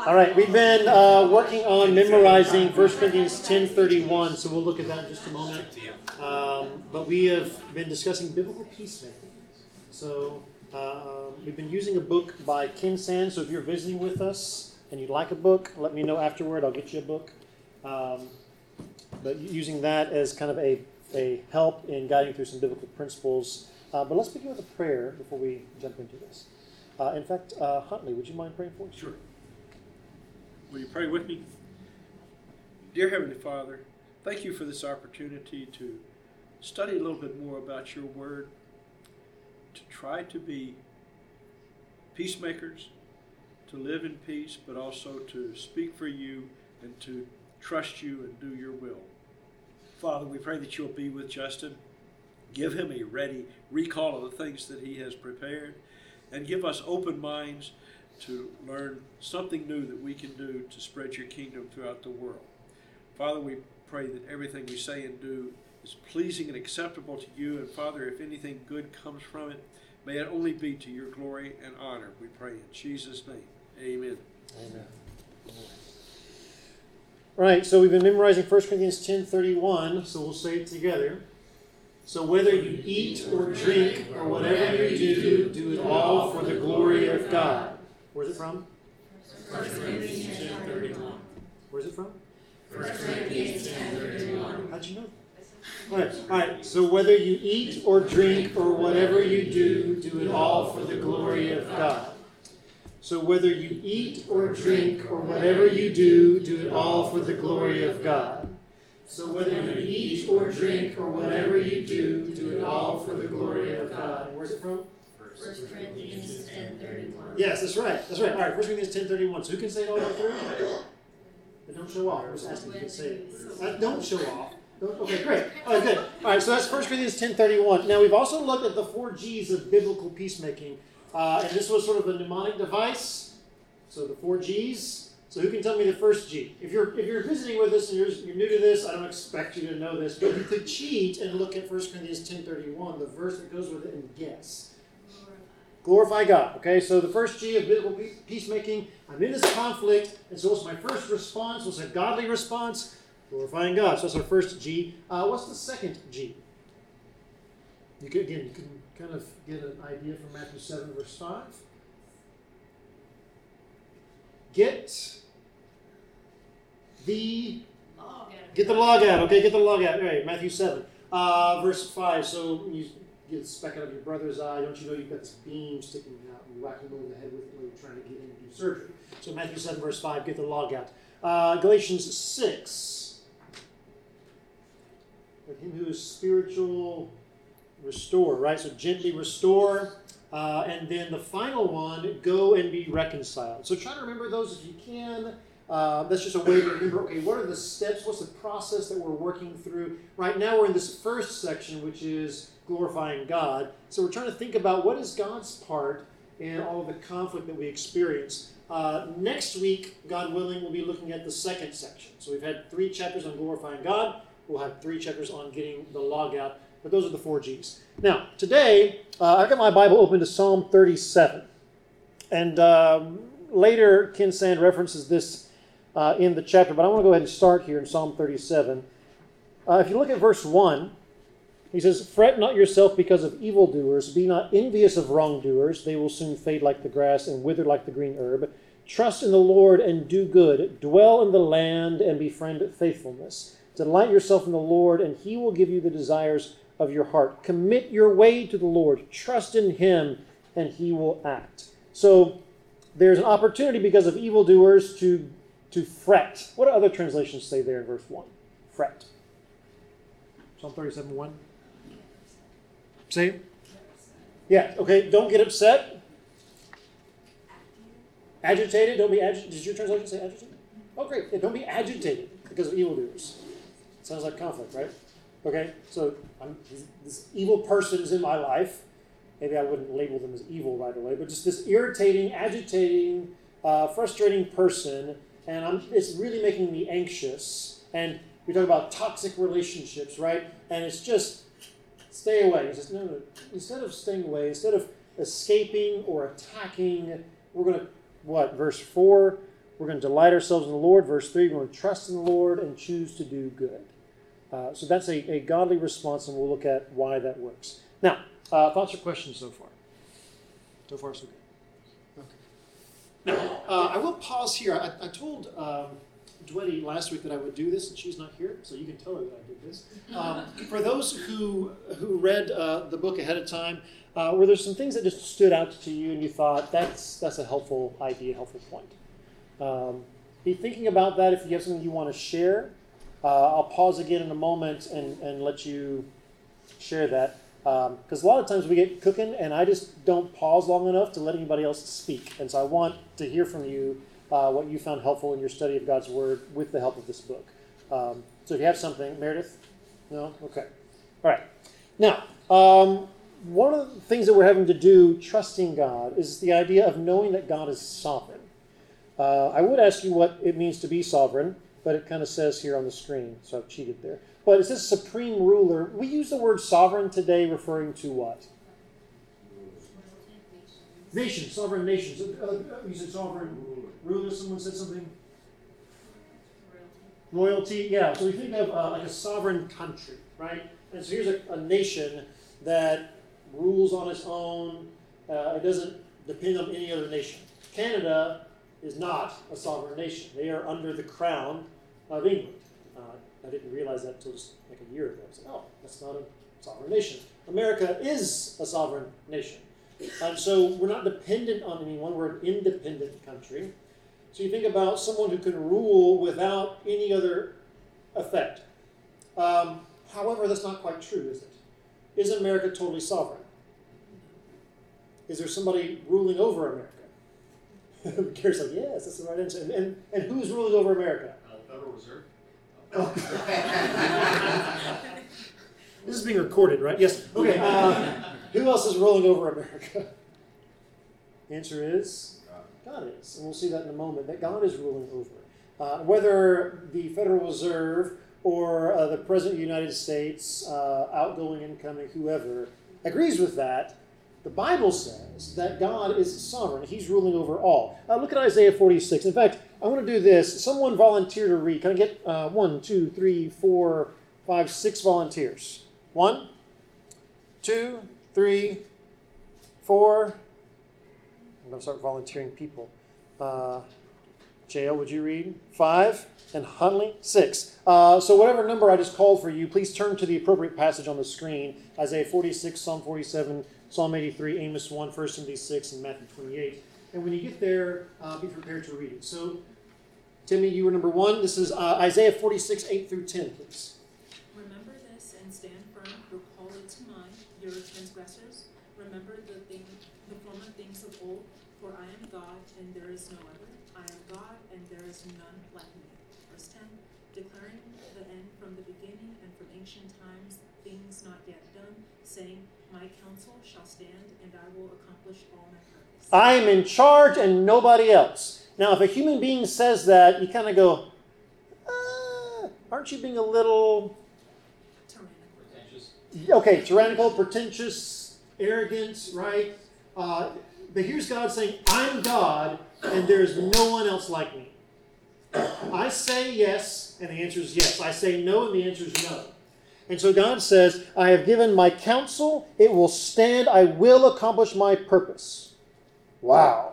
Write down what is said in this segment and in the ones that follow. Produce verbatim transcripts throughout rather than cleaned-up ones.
All right, we've been uh, working on memorizing First Corinthians ten thirty-one, so we'll look at that in just a moment. Um, but we have been discussing biblical peacemaking. So uh, we've been using a book by Ken Sand, so if you're visiting with us and you'd like a book, let me know afterward, I'll get you a book. Um, but using that as kind of a, a help in guiding through some biblical principles. Uh, but let's begin with a prayer before we jump into this. Uh, in fact, uh, Huntley, would you mind praying for us? Sure. Will you pray with me? Dear Heavenly Father, thank you for this opportunity to study a little bit more about your word, to try to be peacemakers, to live in peace, but also to speak for you and to trust you and do your will. Father, we pray that you'll be with Justin. Give him a ready recall of the things that he has prepared, and give us open minds to learn something new that we can do to spread your kingdom throughout the world. Father, we pray that everything we say and do is pleasing and acceptable to you. And Father, if anything good comes from it, may it only be to your glory and honor. We pray in Jesus' name. Amen. Amen. All right, so we've been memorizing First Corinthians ten thirty-one, so we'll say it together. So whether you eat or drink or whatever you do, do it all for the glory of God. Where's it from? First Corinthians ten thirty-one. Where's it from? First Corinthians ten thirty-one. How'd you know? All right, all right. So whether you eat or drink or whatever you do, do it all for the glory of God. So whether you eat or drink or whatever you do, do it all for the glory of God. So whether you eat or drink or whatever you do, do it all for the glory of God. Where's it from? First Corinthians ten thirty-one. Yes, that's right. That's right. All right, First Corinthians ten thirty-one. So who can say it all the way through? But don't show off. I'm just asking you to say it. Uh, don't show off. Don't, okay, great. All right, good. All right, so that's First Corinthians ten thirty-one. Now, we've also looked at the four G's of biblical peacemaking. Uh, and this was sort of a mnemonic device. So the four G's. So who can tell me the first G? If you're if you're visiting with us and you're, you're new to this, I don't expect you to know this. But you could cheat and look at First Corinthians ten thirty-one, the verse that goes with it, and guess. Glorify God. Okay, so the first G of biblical peacemaking, I'm in this conflict, and so what's my first response? What's a godly response? Glorifying God. So that's our first G. Uh, what's the second G? You can, again, you can kind of get an idea from Matthew seven, verse five. Get the get the log out. Okay, get the log out. All right, Matthew seven, uh, verse five. So you get a speck out of your brother's eye. Don't you know you've got this beam sticking out and whack him over the head with it when you're trying to get in and do surgery? So Matthew seven, verse five, get the log out. Uh, Galatians six. Let him who is spiritual restore, right? So gently restore. Uh, and then the final one, go and be reconciled. So try to remember those if you can. Uh, that's just a way to remember, okay, what are the steps? What's the process that we're working through? Right now we're in this first section, which is glorifying God. So we're trying to think about what is God's part in all of the conflict that we experience. Uh, next week, God willing, we'll be looking at the second section. So we've had three chapters on glorifying God. We'll have three chapters on getting the log out. But those are the four G's. Now, today, uh, I've got my Bible open to Psalm thirty-seven. And um, later, Ken Sand references this uh, in the chapter, but I want to go ahead and start here in Psalm thirty-seven. Uh, if you look at verse one, he says, "Fret not yourself because of evildoers. Be not envious of wrongdoers. They will soon fade like the grass and wither like the green herb. Trust in the Lord and do good. Dwell in the land and befriend faithfulness. Delight yourself in the Lord, and he will give you the desires of your heart. Commit your way to the Lord. Trust in him, and he will act." So there's an opportunity because of evildoers to, to fret. What do other translations say there in verse one? Fret. Psalm thirty-seven, one. Say it. Yeah, okay. Don't get upset. Agitated. Don't be agitated. Does your translation say agitated? Oh, great. Yeah, don't be agitated because of evildoers. Sounds like conflict, right? Okay, so I'm, this evil person is in my life. Maybe I wouldn't label them as evil right away, but just this irritating, agitating, uh, frustrating person, and I'm, it's really making me anxious. And we talk about toxic relationships, right? And it's just, stay away. It's just, no, no. Instead of staying away, instead of escaping or attacking, we're going to, what, verse four? We're going to delight ourselves in the Lord. Verse three, we're going to trust in the Lord and choose to do good. Uh, so that's a, a godly response, and we'll look at why that works. Now, uh, thoughts or questions so far? So far, so good. Okay. Now, uh, I will pause here. I, I told um, Dwetty last week that I would do this, and she's not here, so you can tell her that I did this. Um, for those who who read uh, the book ahead of time, uh, were there some things that just stood out to you, and you thought that's that's a helpful idea, helpful point? Um, be thinking about that. If you have something you want to share, uh, I'll pause again in a moment and, and let you share that. Because um, a lot of times we get cooking, and I just don't pause long enough to let anybody else speak. And so I want to hear from you uh, what you found helpful in your study of God's Word with the help of this book. Um, so if you have something, Meredith? No? Okay. All right. Now, um, one of the things that we're having to do, trusting God, is the idea of knowing that God is sovereign. Uh, I would ask you what it means to be sovereign, but it kind of says here on the screen, so I've cheated there. But it says supreme ruler. We use the word sovereign today referring to what? Nations, sovereign nations. Uh, you said sovereign ruler. Someone said something? Royalty. Royalty, yeah. So we think of uh, like a sovereign country, right? And so here's a, a nation that rules on its own. Uh, it doesn't depend on any other nation. Canada is not a sovereign nation. They are under the crown of England. Uh, I didn't realize that until just like a year ago. I was like, oh, that's not a sovereign nation. America is a sovereign nation. And so we're not dependent on anyone. We're an independent country. So you think about someone who can rule without any other effect. Um, however, that's not quite true, is it? Is America totally sovereign? Is there somebody ruling over America? Gary's like, yes, that's the right answer. And, and, and who's ruling over America? Uh, Federal Reserve. This is being recorded, right? Yes. Okay. Uh, who else is ruling over America? The answer is God is. And we'll see that in a moment, that God is ruling over. Uh, whether the Federal Reserve or uh, the President of the United States, uh, outgoing, incoming, whoever, agrees with that, the Bible says that God is sovereign. He's ruling over all. Uh, look at Isaiah forty-six. In fact, I want to do this. Someone volunteer to read. Can I get uh, one, two, three, four, five, six volunteers? One, two, three, four. I'm going to start volunteering people. Uh, J L, would you read? Five. And Huntley, six. Uh, so whatever number I just called for you, please turn to the appropriate passage on the screen. Isaiah forty-six, Psalm forty-seven, Psalm eighty-three, Amos one, First Timothy six, and Matthew twenty-eight. And when you get there, uh, be prepared to read it. So, Timmy, you were number one. This is uh, Isaiah forty-six, eight through ten, please. Remember this and stand firm. Recall it to mind, your transgressors. Remember the thing, the former things of old. For I am God, and there is no other. I am God, and there is none like me. Verse ten, declaring the end from the beginning and from ancient times, things not yet done, saying, my counsel shall stand, and I will accomplish all my purpose. I am in charge and nobody else. Now, if a human being says that, you kind of go, uh, aren't you being a little... Pretentious. Okay, tyrannical, pretentious, arrogant, right? Uh, but here's God saying, I'm God, and there's no one else like me. I say yes, and the answer is yes. I say no, and the answer is no. And so God says, I have given my counsel, it will stand, I will accomplish my purpose. Wow.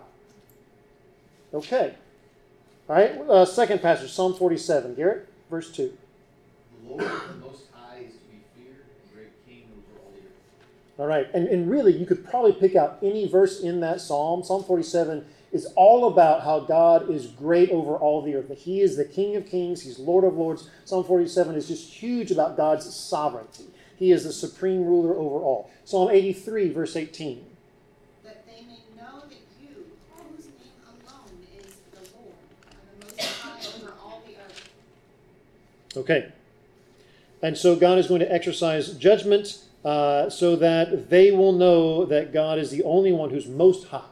Okay. All right, uh, second passage, Psalm forty-seven. Garrett, verse two. The Lord the Most High is to be feared, and great King over all the earth. All right, and, and really, you could probably pick out any verse in that psalm. Psalm forty-seven is all about how God is great over all the earth. That He is the King of kings. He's Lord of lords. Psalm forty-seven is just huge about God's sovereignty. He is the supreme ruler over all. Psalm eighty-three, verse eighteen. That they may know that you, whose name alone is the Lord, are the Most High over all the earth. Okay. And so God is going to exercise judgment uh, so that they will know that God is the only one who's most high.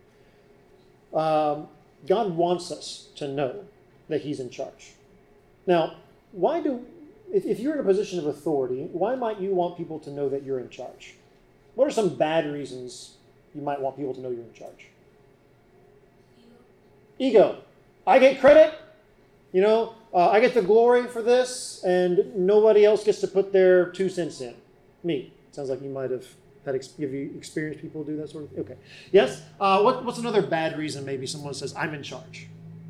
Um, God wants us to know that He's in charge. Now, why do, if, if you're in a position of authority, why might you want people to know that you're in charge? What are some bad reasons you might want people to know you're in charge? Ego. Ego. I get credit, you know, uh, I get the glory for this, and nobody else gets to put their two cents in. Me. Sounds like you might have had ex- have you experienced people do that sort of thing? Okay. Yes? Uh, what, what's another bad reason maybe someone says, I'm in charge?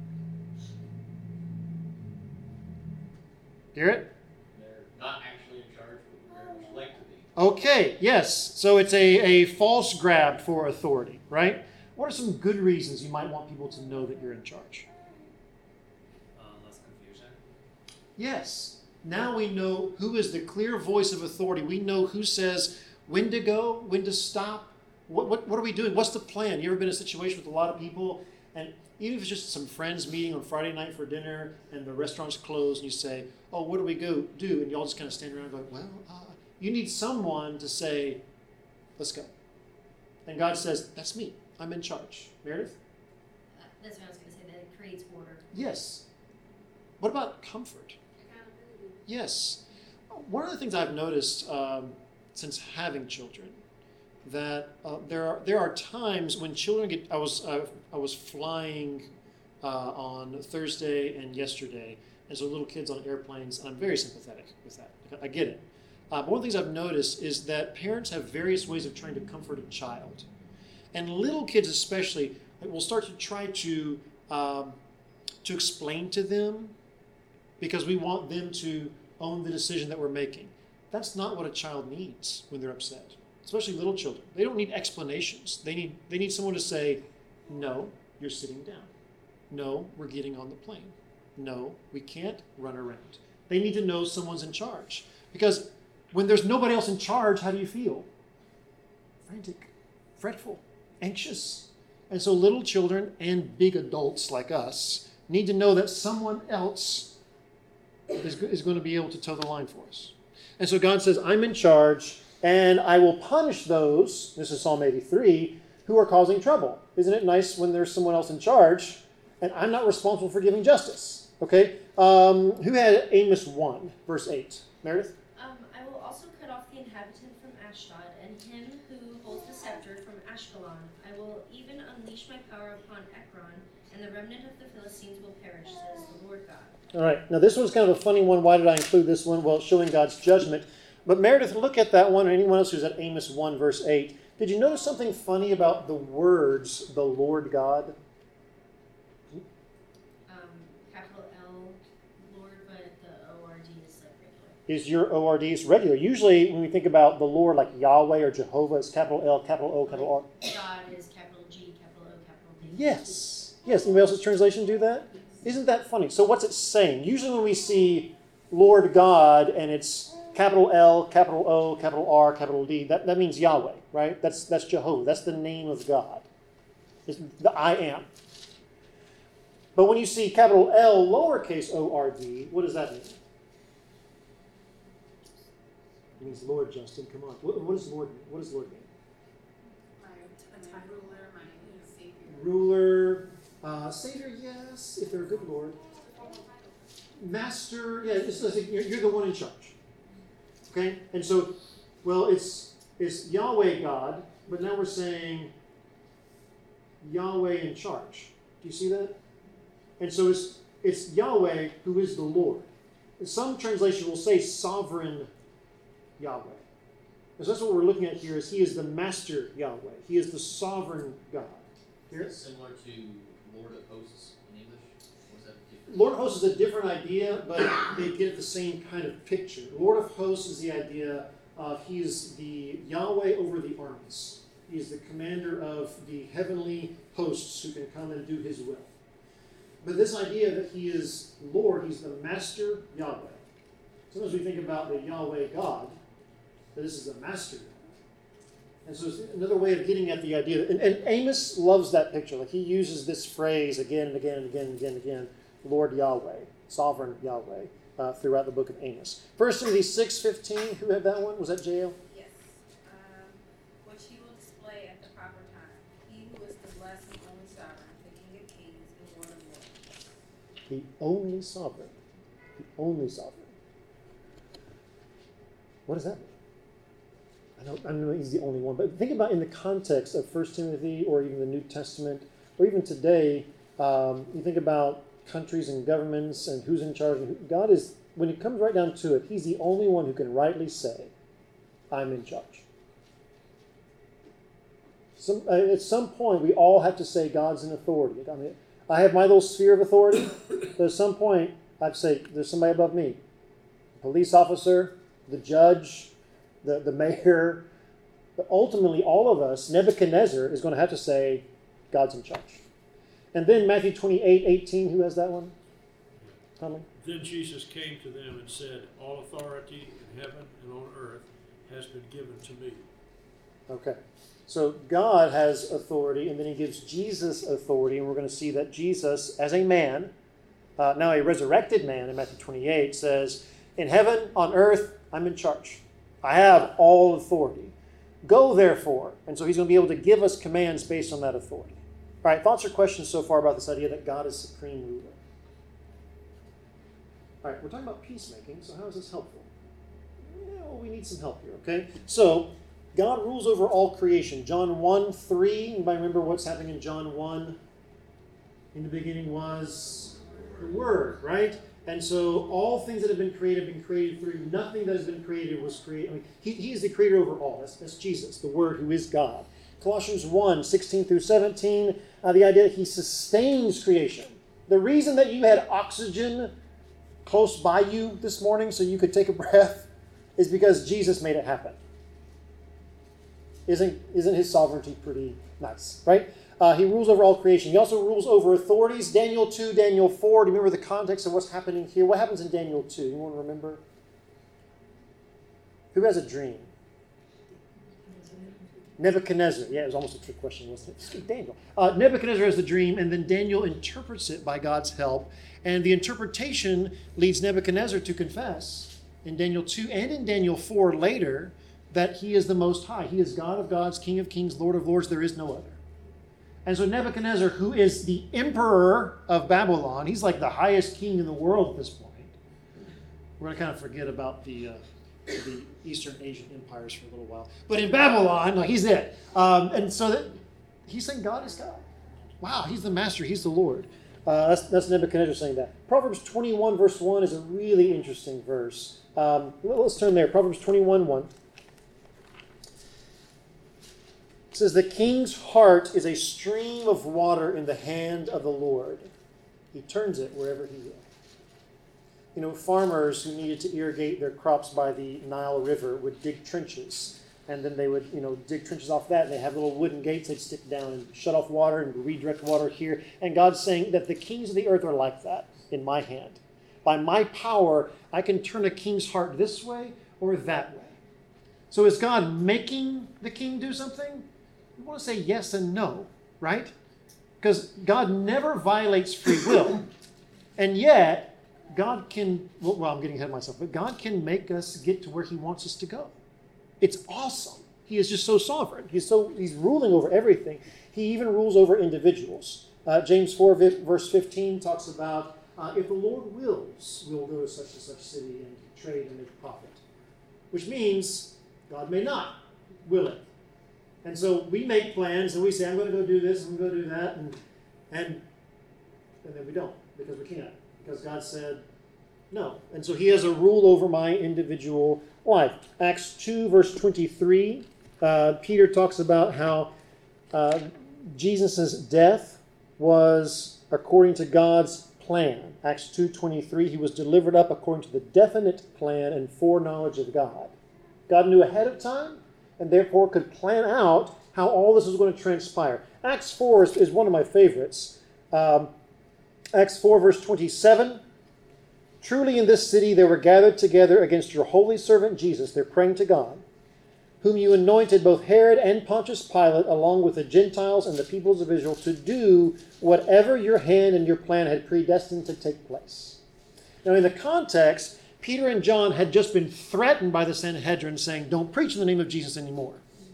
Garrett? They're not actually in charge, but would very much like to be. Okay, yes. So it's a, a false grab for authority, right? What are some good reasons you might want people to know that you're in charge? Uh, less confusion. Yes. Now we know who is the clear voice of authority. We know who says when to go, when to stop. What, what, what are we doing? What's the plan? You ever been in a situation with a lot of people, and even if it's just some friends meeting on Friday night for dinner and the restaurant's closed and you say, oh, what do we go do? And you all just kind of stand around and go, well, uh, you need someone to say, let's go. And God says, that's me. I'm in charge. Meredith? Uh, That's what I was going to say, that it creates order. Yes. What about comfort? Accountability. Yes. One of the things I've noticed um, since having children, that uh, there are there are times when children get. I was uh, I was flying uh, on Thursday and yesterday, and so little kids on airplanes, and I'm very sympathetic with that. I get it. Uh, but one of the things I've noticed is that parents have various ways of trying to comfort a child, and little kids especially will start to try to um, to explain to them, because we want them to own the decision that we're making. That's not what a child needs when they're upset, especially little children. They don't need explanations. They need they need someone to say, no, you're sitting down. No, we're getting on the plane. No, we can't run around. They need to know someone's in charge. Because when there's nobody else in charge, how do you feel? Frantic, fretful, anxious. And so little children and big adults like us need to know that someone else is, is going to be able to toe the line for us. And so God says, I'm in charge, and I will punish those, this is Psalm eighty-three, who are causing trouble. Isn't it nice when there's someone else in charge, and I'm not responsible for giving justice? Okay? Um, who had Amos one, verse eight? Meredith? Um, I will also cut off the inhabitant from Ashdod, and him who holds the scepter from Ashkelon. I will even unleash my power upon Ekron, and the remnant of the Philistines will perish, says the Lord God. All right. Now, this one's kind of a funny one. Why did I include this one? Well, it's showing God's judgment. But Meredith, look at that one, or anyone else who's at Amos one, verse eight. Did you notice something funny about the words, the Lord God? Um, capital L, Lord, but the O R D is like regular. Is your O R D is regular? Usually, when we think about the Lord, like Yahweh or Jehovah, it's capital L, capital O, capital R. God is capital G, capital O, capital D. Yes. Yes. Anybody else's translation do that? Isn't that funny? So what's it saying? Usually when we see Lord God and it's capital L, capital O, capital R, capital D, that, that means Yahweh, right? That's that's Jehovah. That's the name of God. It's the I am. But when you see capital L, lowercase O R D, what does that mean? It means Lord, Justin. Come on. What, what does Lord mean? What does Lord mean? A title there, my Savior. Ruler, uh, Savior, yes, if they're a good Lord. Master, yeah, it's, it's, you're, you're the one in charge. Okay? And so, well, it's, it's Yahweh God, but now we're saying Yahweh in charge. Do you see that? And so it's, it's Yahweh who is the Lord. And some translation will say sovereign Yahweh. And so that's what we're looking at here, is he is the master Yahweh. He is the sovereign God. Here? Is it similar to Lord of Hosts in English? Or is that different? Lord of Hosts is a different idea, but they get the same kind of picture. Lord of Hosts is the idea of he is the Yahweh over the armies. He is the commander of the heavenly hosts who can come and do his will. But this idea that he is Lord, he's the master Yahweh. Sometimes we think about the Yahweh God, but this is the master God. And so it's another way of getting at the idea. And, and Amos loves that picture. Like he uses this phrase again and again and again and again and again, Lord Yahweh, sovereign Yahweh, uh, throughout the book of Amos. First Timothy six fifteen, who had that one? Was that J L? Yes, um, which he will display at the proper time. He who is the blessed and only sovereign, the King of kings and Lord of lords. The only sovereign. The only sovereign. What does that mean? I don't, I don't know he's the only one, but think about in the context of First Timothy or even the New Testament, or even today, um, you think about countries and governments and who's in charge. God is, when it comes right down to it, he's the only one who can rightly say, I'm in charge. Some, uh, at some point, we all have to say God's in authority. I mean, I have my little sphere of authority, but at some point, I have to say, there's somebody above me. The police officer, the judge, the, the mayor. But ultimately, all of us, Nebuchadnezzar is going to have to say, God's in charge. And then Matthew twenty-eight eighteen, who has that one? Tommy? Then Jesus came to them and said, all authority in heaven and on earth has been given to me. Okay. So God has authority, and then he gives Jesus authority, and we're going to see that Jesus, as a man, uh, now a resurrected man in Matthew twenty-eight, says, in heaven, on earth, I'm in charge. I have all authority. Go, therefore. And so he's going to be able to give us commands based on that authority. All right, thoughts or questions so far about this idea that God is supreme ruler? All right, we're talking about peacemaking, so how is this helpful? Well, we need some help here, okay? So, God rules over all creation. John one three, anybody remember what's happening in John one? In the beginning was the Word, right? And so all things that have been created have been created through. Nothing that has been created was created. I mean, he, he is the creator over all. That's, that's Jesus, the Word who is God. Colossians one sixteen through seventeen, uh, the idea that he sustains creation. The reason that you had oxygen close by you this morning so you could take a breath is because Jesus made it happen. Isn't, isn't his sovereignty pretty nice, right? Uh, he rules over all creation. He also rules over authorities. Daniel two, Daniel four. Do you remember the context of what's happening here? What happens in Daniel two? You want to remember? Who has a dream? Nebuchadnezzar. Yeah, it was almost a trick question, wasn't it? It's Daniel. Uh, Nebuchadnezzar has the dream, and then Daniel interprets it by God's help. And the interpretation leads Nebuchadnezzar to confess in Daniel two and in Daniel four later that he is the Most High. He is God of gods, King of kings, Lord of lords. There is no other. And so Nebuchadnezzar, who is the emperor of Babylon, he's like the highest king in the world at this point. We're going to kind of forget about the uh, the Eastern Asian empires for a little while. But in Babylon, like, he's it. Um, and so that, he's saying God is God. Wow, he's the master. He's the Lord. Uh, that's, that's Nebuchadnezzar saying that. Proverbs twenty-one, verse one is a really interesting verse. Um, let's turn there. Proverbs twenty-one, one. It says, the king's heart is a stream of water in the hand of the Lord. He turns it wherever he will. You know, farmers who needed to irrigate their crops by the Nile River would dig trenches. And then they would, you know, dig trenches off that. And they have little wooden gates they'd stick down and shut off water and redirect water here. And God's saying that the kings of the earth are like that in my hand. By my power, I can turn a king's heart this way or that way. So is God making the king do something? We want to say yes and no, right? Because God never violates free will. And yet, God can, well, I'm getting ahead of myself, but God can make us get to where he wants us to go. It's awesome. He is just so sovereign. He's so he's ruling over everything. He even rules over individuals. Uh, James four, verse fifteen talks about, uh, if the Lord wills, we will go to such and such city and trade and make profit. Which means God may not will it. And so we make plans and we say, I'm going to go do this, I'm going to go do that, and and and then we don't, because we can't. Because God said no. And so he has a rule over my individual life. Acts two, verse twenty-three, uh, Peter talks about how uh, Jesus' death was according to God's plan. Acts two twenty-three, he was delivered up according to the definite plan and foreknowledge of God. God knew ahead of time and therefore could plan out how all this was going to transpire. Acts four is, is one of my favorites. Um, Acts four, verse twenty-seven. Truly in this city they were gathered together against your holy servant Jesus. They're praying to God, whom you anointed, both Herod and Pontius Pilate, along with the Gentiles and the peoples of Israel, to do whatever your hand and your plan had predestined to take place. Now in the context, Peter and John had just been threatened by the Sanhedrin saying, don't preach in the name of Jesus anymore.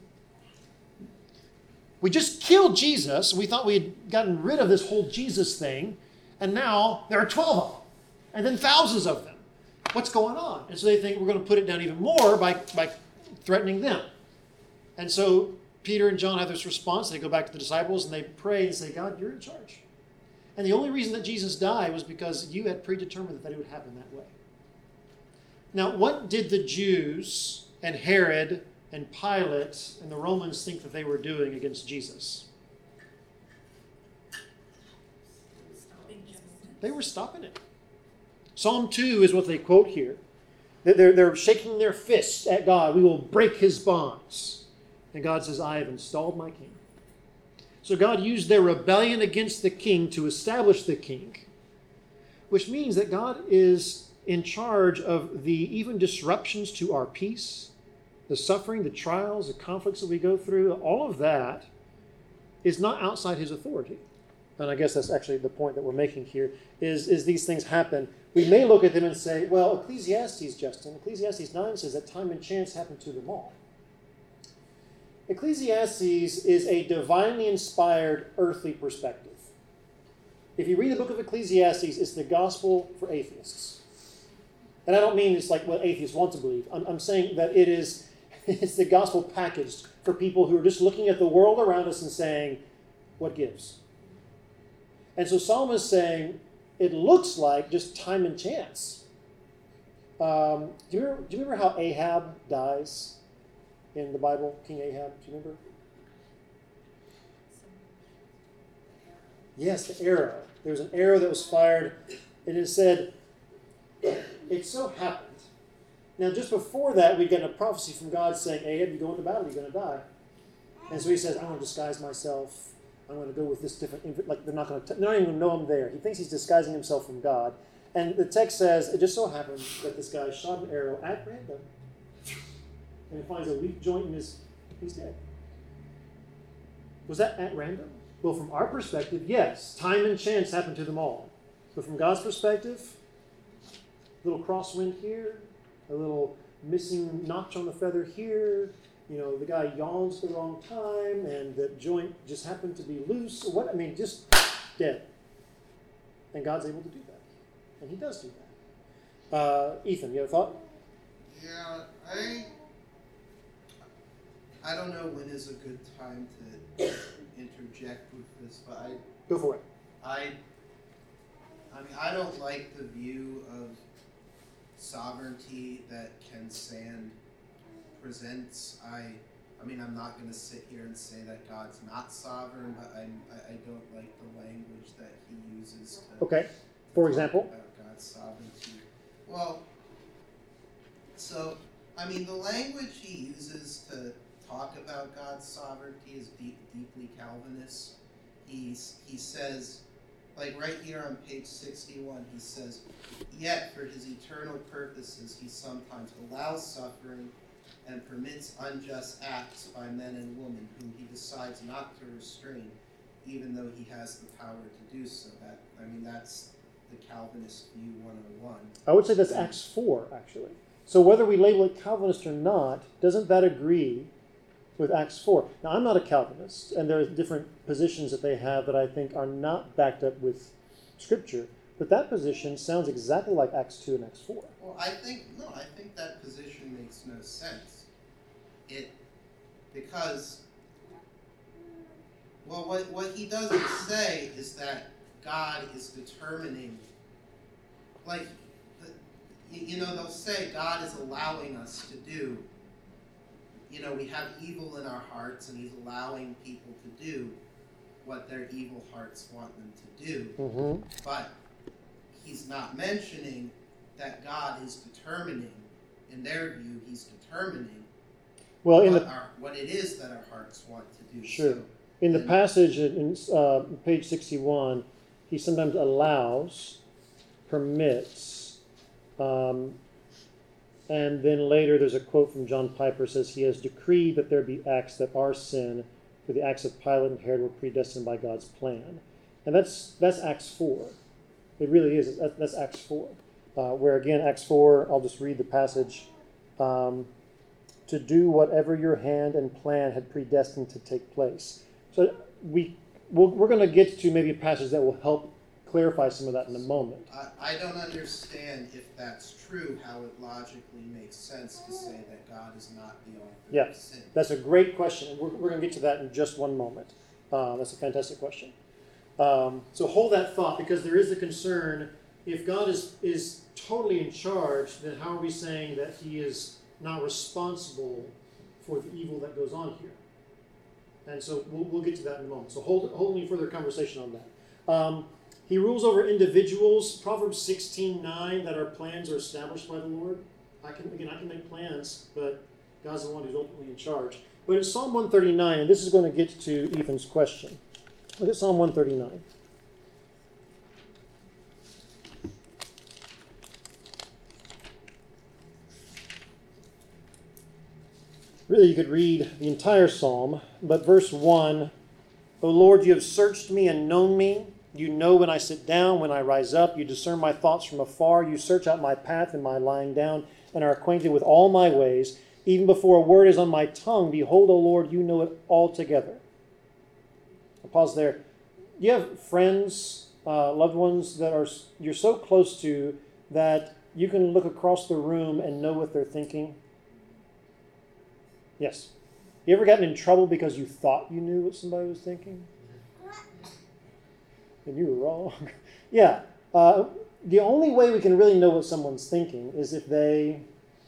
We just killed Jesus. We thought we had gotten rid of this whole Jesus thing. And now there are twelve of them. And then thousands of them. What's going on? And so they think we're going to put it down even more by, by threatening them. And so Peter and John have this response. They go back to the disciples and they pray and say, God, you're in charge. And the only reason that Jesus died was because you had predetermined that it would happen that way. Now, what did the Jews and Herod and Pilate and the Romans think that they were doing against Jesus? They were stopping it. Psalm two is what they quote here. They're, they're shaking their fists at God. We will break his bonds. And God says, I have installed my king. So God used their rebellion against the king to establish the king, which means that God is in charge of the even disruptions to our peace, the suffering, the trials, the conflicts that we go through. All of that is not outside his authority. And I guess that's actually the point that we're making here, is, is these things happen. We may look at them and say, well, Ecclesiastes, Justin, Ecclesiastes nine says that time and chance happen to them all. Ecclesiastes is a divinely inspired earthly perspective. If you read the book of Ecclesiastes, it's the gospel for atheists. And I don't mean it's like what atheists want to believe. I'm, I'm saying that it is it's the gospel packaged for people who are just looking at the world around us and saying, what gives? And so Solomon is saying, it looks like just time and chance. Um, do, you remember, do you remember how Ahab dies in the Bible? King Ahab, do you remember? Yes, the arrow. There was an arrow that was fired, and it said, it so happened. Now, just before that, we get a prophecy from God saying, Ahab, you go into battle, you're going to die. And so he says, I'm going to disguise myself. I'm going to go with this different, like they're not going to, they're not even going to know I'm there. He thinks he's disguising himself from God. And the text says, it just so happened that this guy shot an arrow at random, and he finds a weak joint in his, he's dead. Was that at random? Well, from our perspective, yes. Time and chance happened to them all. But from God's perspective, a little crosswind here, a little missing notch on the feather here, you know, the guy yawns at the wrong time, and the joint just happened to be loose. What? I mean, just dead. And God's able to do that. And he does do that. Uh, Ethan, you have a thought? Yeah, I I don't know when is a good time to interject with this, but I... Go for it. I, I mean, I don't like the view of sovereignty that Ken Sand presents. I, I mean, I'm not going to sit here and say that God's not sovereign, but I'm, I, I don't like the language that he uses to Okay. For talk example? about God's sovereignty. Well, so, I mean, the language he uses to talk about God's sovereignty is deep, deeply Calvinist. He's, he says, like right here on page sixty-one, he says, yet for his eternal purposes he sometimes allows suffering and permits unjust acts by men and women whom he decides not to restrain, even though he has the power to do so. That I mean, that's the Calvinist view one oh one. I would say that's Acts four, actually. So whether we label it Calvinist or not, doesn't that agree with Acts four? Now, I'm not a Calvinist, and there are different positions that they have that I think are not backed up with Scripture. But that position sounds exactly like Acts two and Acts four. Well, I think, no, I think that position makes no sense. It, because, well, what, what he doesn't say is that God is determining, like, the, you know, they'll say God is allowing us to do, you know, we have evil in our hearts and he's allowing people to do what their evil hearts want them to do. Mm-hmm. But he's not mentioning that God is determining, in their view, he's determining Well, in what, the our, what it is that our hearts want to do. Sure. So, in the and- passage in uh, page sixty-one, he sometimes allows, permits, um, and then later there's a quote from John Piper says he has decreed that there be acts that are sin, for the acts of Pilate and Herod were predestined by God's plan. And that's that's Acts four. It really is. That's, that's Acts four. Uh, where again, Acts four, I'll just read the passage. Um, to do whatever your hand and plan had predestined to take place. So we, we'll, we're going to get to maybe a passage that will help clarify some of that in a moment. I, I don't understand if that's true, how it logically makes sense to say that God is not the author Yeah, of sin. that's a great question. And we're, we're going to get to that in just one moment. Uh, that's a fantastic question. Um, so hold that thought, because there is a concern. If God is, is totally in charge, then how are we saying that he is not responsible for the evil that goes on here? And so we'll, we'll get to that in a moment. So hold, hold any further conversation on that. Um, he rules over individuals. Proverbs sixteen nine, that our plans are established by the Lord. I can, again, I can make plans, but God's the one who's ultimately in charge. But in Psalm one thirty-nine, and this is going to get to Ethan's question. Look at Psalm one thirty-nine. Really, you could read the entire psalm, but verse one, O Lord, you have searched me and known me. You know when I sit down, when I rise up. You discern my thoughts from afar. You search out my path and my lying down, and are acquainted with all my ways. Even before a word is on my tongue, behold, O Lord, you know it altogether. I'll pause there. You have friends, uh, loved ones that are you're so close to that you can look across the room and know what they're thinking? Yes. You ever gotten in trouble because you thought you knew what somebody was thinking? And you were wrong. Yeah. Uh, the only way we can really know what someone's thinking is if they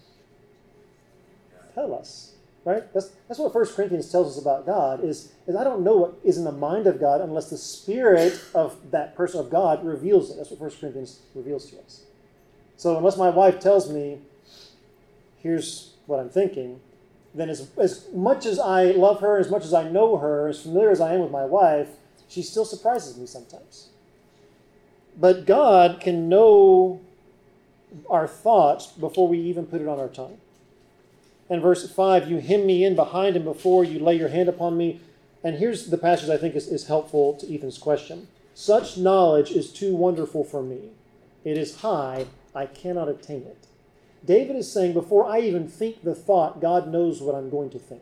tell us, right? That's that's what First Corinthians tells us about God, is, is I don't know what is in the mind of God unless the Spirit of that person, of God, reveals it. That's what First Corinthians reveals to us. So unless my wife tells me, here's what I'm thinking, then as, as much as I love her, as much as I know her, as familiar as I am with my wife, she still surprises me sometimes. But God can know our thoughts before we even put it on our tongue. And verse five, you hem me in behind and before, you lay your hand upon me. And here's the passage I think is, is helpful to Ethan's question. Such knowledge is too wonderful for me. It is high, I cannot attain it. David is saying, before I even think the thought, God knows what I'm going to think.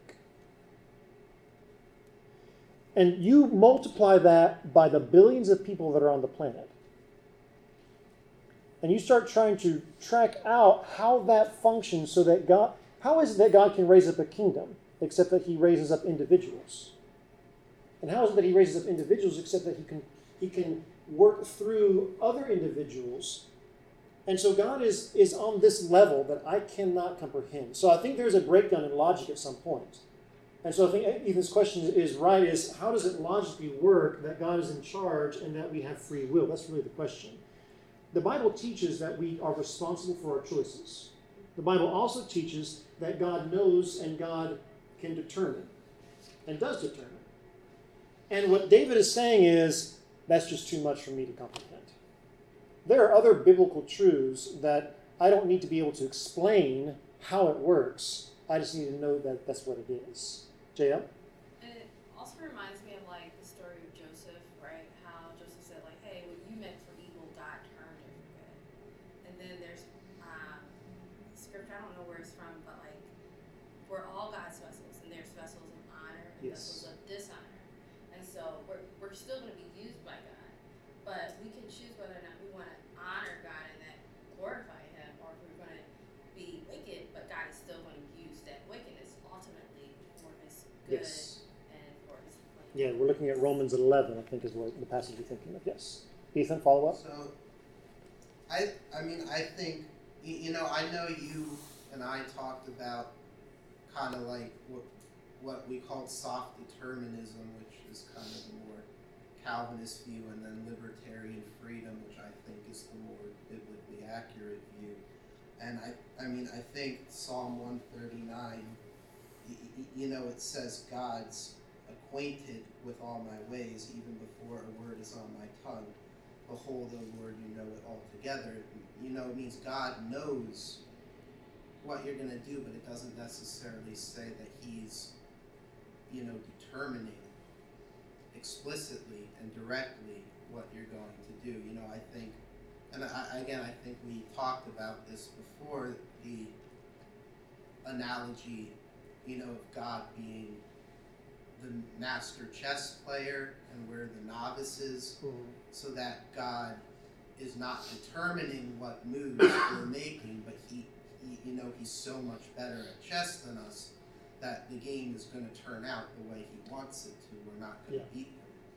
And you multiply that by the billions of people that are on the planet. And you start trying to track out how that functions so that God, how is it that God can raise up a kingdom except that he raises up individuals? And how is it that he raises up individuals except that he can, he can work through other individuals? And so God is, is on this level that I cannot comprehend. So I think there's a breakdown in logic at some point. And so I think Ethan's question is right, is how does it logically work that God is in charge and that we have free will? That's really the question. The Bible teaches that we are responsible for our choices. The Bible also teaches that God knows and God can determine and does determine. And what David is saying is, that's just too much for me to comprehend. There are other biblical truths that I don't need to be able to explain how it works. I just need to know that that's what it is. J L? And it also reminds me of like the story of Joseph, right? How Joseph said like, hey, what you meant for evil, God turned it for good. And then there's um, scripture, I don't know where it's from, but like, we're all God's vessels, and there's vessels of honor and Yes. vessels of dishonor. And so we're, we're still going to be used by God, but we can choose whether or not we want to honor God and that glorify him, or if we're going to be wicked, but God is still going to use that wickedness ultimately for his good Yes. and for his plan. Yeah, we're looking at Romans eleven, I think is what the passage you're thinking of. Yes. Ethan, follow up? So, I, I mean, I think, y- you know, I know you and I talked about kind of like what, what we called soft determinism, which is kind of the more Calvinist view, and then libertarian freedom, which I think is the more biblically accurate view. And I, I mean, I think Psalm one thirty-nine, y- y- you know, it says God's acquainted with all my ways, even before a word is on my tongue. Behold, O Lord, you know it altogether. You know, it means God knows what you're going to do, but it doesn't necessarily say that he's, you know, determining explicitly and directly what you're going to do. You know, I think, and I, again, I think we talked about this before, the analogy, you know, of God being the master chess player and we're the novices, Mm-hmm. so that God is not determining what moves we're making, but he, he, you know, he's so much better at chess than us that the game is going to turn out the way he wants it to. We're not going to Yeah. beat him.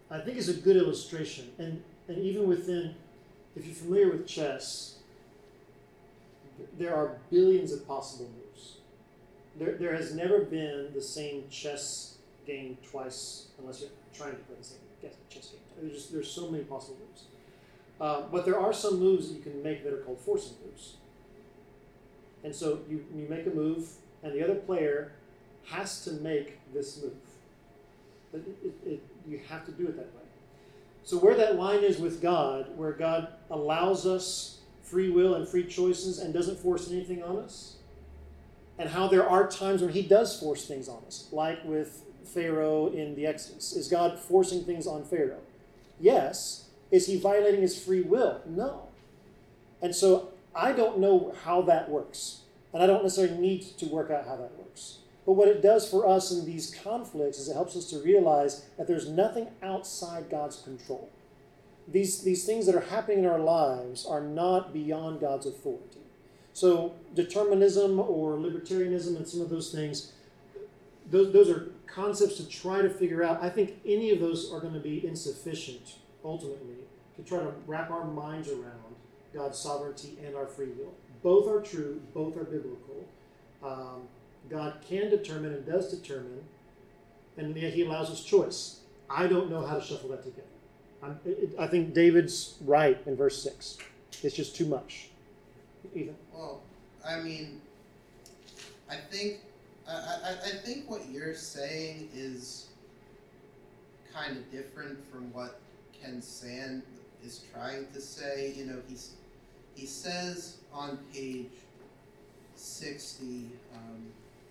I think is a good illustration. And, and even within, if you're familiar with chess, there are billions of possible moves. There, there has never been the same chess game twice, unless you're trying to play the same chess game. There's, just, there's so many possible moves. Uh, but there are some moves that you can make that are called forcing moves. And so you, you make a move, and the other player has to make this move. It, it, it, you have to do it that way. So where that line is with God, where God allows us free will and free choices and doesn't force anything on us, and how there are times when he does force things on us, like with Pharaoh in the Exodus. Is God forcing things on Pharaoh? Yes. Is he violating his free will? No. And so I don't know how that works. And I don't necessarily need to work out how that works. But what it does for us in these conflicts is it helps us to realize that there's nothing outside God's control. These, these things that are happening in our lives are not beyond God's authority. So determinism or libertarianism and some of those things, those, those are concepts to try to figure out. I think any of those are going to be insufficient, ultimately, to try to wrap our minds around God's sovereignty and our free will. Both are true, both are biblical. Um, God can determine and does determine, and yet he allows us choice. I don't know how to shuffle that together. I'm, it, I think David's right in verse six. It's just too much. Ethan? Well, I mean, I think I, I, I think what you're saying is kind of different from what Ken Sand is trying to say. You know, he's he says on page sixty, um,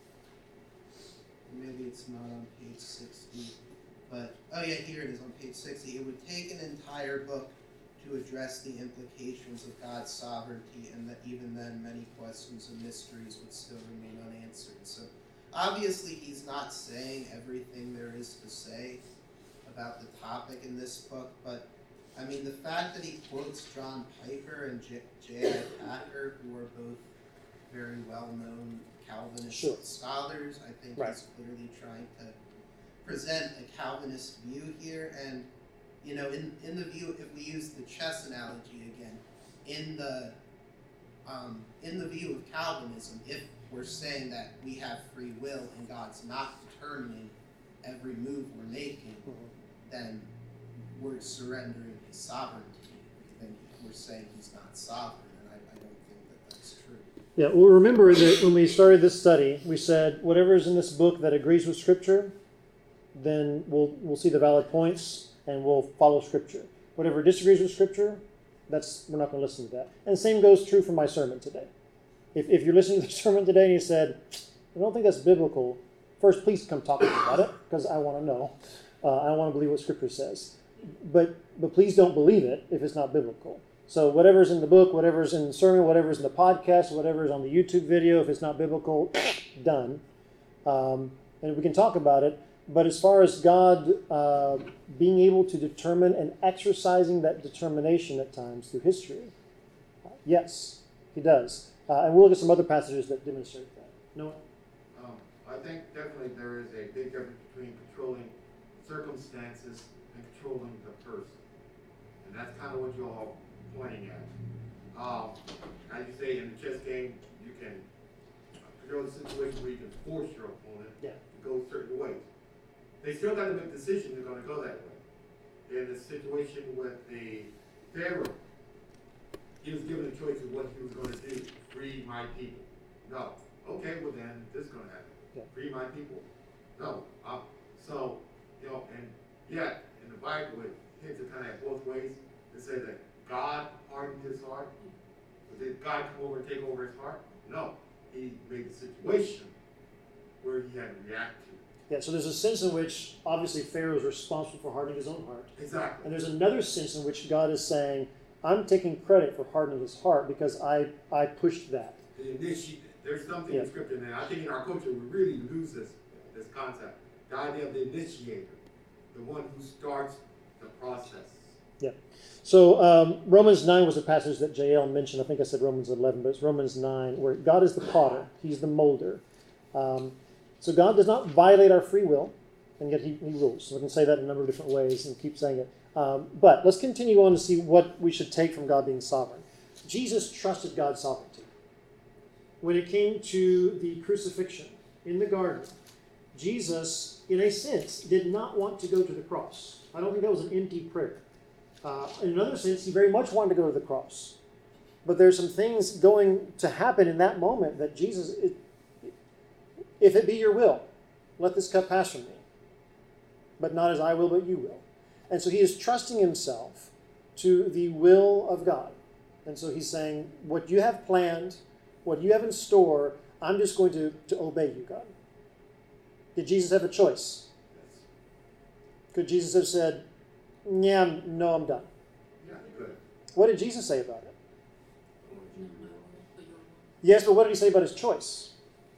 maybe it's not on page sixty, but oh yeah, here it is on page sixty. It would take an entire book to address the implications of God's sovereignty, and that even then many questions and mysteries would still remain unanswered. So obviously he's not saying everything there is to say about the topic in this book, but I mean the fact that he quotes John Piper and J I Packer, who are both very well-known Calvinist sure. scholars, I think right. he's clearly trying to present a Calvinist view here. And you know, in, in the view, if we use the chess analogy again, in the um, in the view of Calvinism, if we're saying that we have free will and God's not determining every move we're making, mm-hmm. then we're surrendering his sovereignty. Then we're saying he's not sovereign, and I, I don't think that that's true. Yeah, well, remember that when we started this study, we said whatever is in this book that agrees with Scripture, then we'll we'll see the valid points and we'll follow Scripture. Whatever disagrees with Scripture, that's we're not going to listen to that. And the same goes true for my sermon today. If if you're listening to the sermon today and you said, I don't think that's biblical, first please come talk to me about it, because I want to know. Uh, I want to believe what Scripture says. But but please don't believe it if it's not biblical. So whatever's in the book, whatever's in the sermon, whatever's in the podcast, whatever's on the YouTube video, if it's not biblical, done. Um, and we can talk about it. But as far as God uh, being able to determine and exercising that determination at times through history, uh, yes, he does. Uh, and we'll look at some other passages that demonstrate that. Noah? Um, I think definitely there is a big difference between controlling circumstances and controlling the person. And that's kind of what you're all pointing at. Um, as you say, in the chess game, you can control the situation where you can force your opponent yeah. to go certain ways. They still got to make a decision they're going to go that way. In the situation with the Pharaoh, he was given a choice of what he was going to do. Free my people. No. Okay, well then, this is going to happen. Yeah. Free my people. No. Uh, so, you know, and yet, in the Bible, it hints at kind of both ways. It says that God hardened his heart. But did God come over and take over his heart? No. He made the situation where he had to react to. Yeah, so there's a sense in which, obviously, Pharaoh is responsible for hardening his own heart. Exactly. And there's another sense in which God is saying, I'm taking credit for hardening his heart because I, I pushed that. The initi- there's something yeah. in Scripture, and I think in our culture we really lose this, this concept. The idea of the initiator, the one who starts the process. Yeah. So um, Romans nine was a passage that J L mentioned. I think I said Romans eleven, but it's Romans nine, where God is the potter. He's the molder. Um, So God does not violate our free will. and yet he, he rules. So we can say that in a number of different ways and keep saying it. Um, but let's continue on to see what we should take from God being sovereign. Jesus trusted God's sovereignty. When it came to the crucifixion in the garden, Jesus, in a sense, did not want to go to the cross. I don't think that was an empty prayer. Uh, in another sense, he very much wanted to go to the cross. But there's some things going to happen in that moment that Jesus, it, if it be your will, let this cup pass from me. But not as I will, but you will. And so he is trusting himself to the will of God. And so he's saying, what you have planned, what you have in store, I'm just going to, to obey you, God. Did Jesus have a choice? Could Jesus have said, yeah, I'm, no, I'm done? Yeah, good. What did Jesus say about it? Not my will, but your will. Yes, but what did he say about his choice?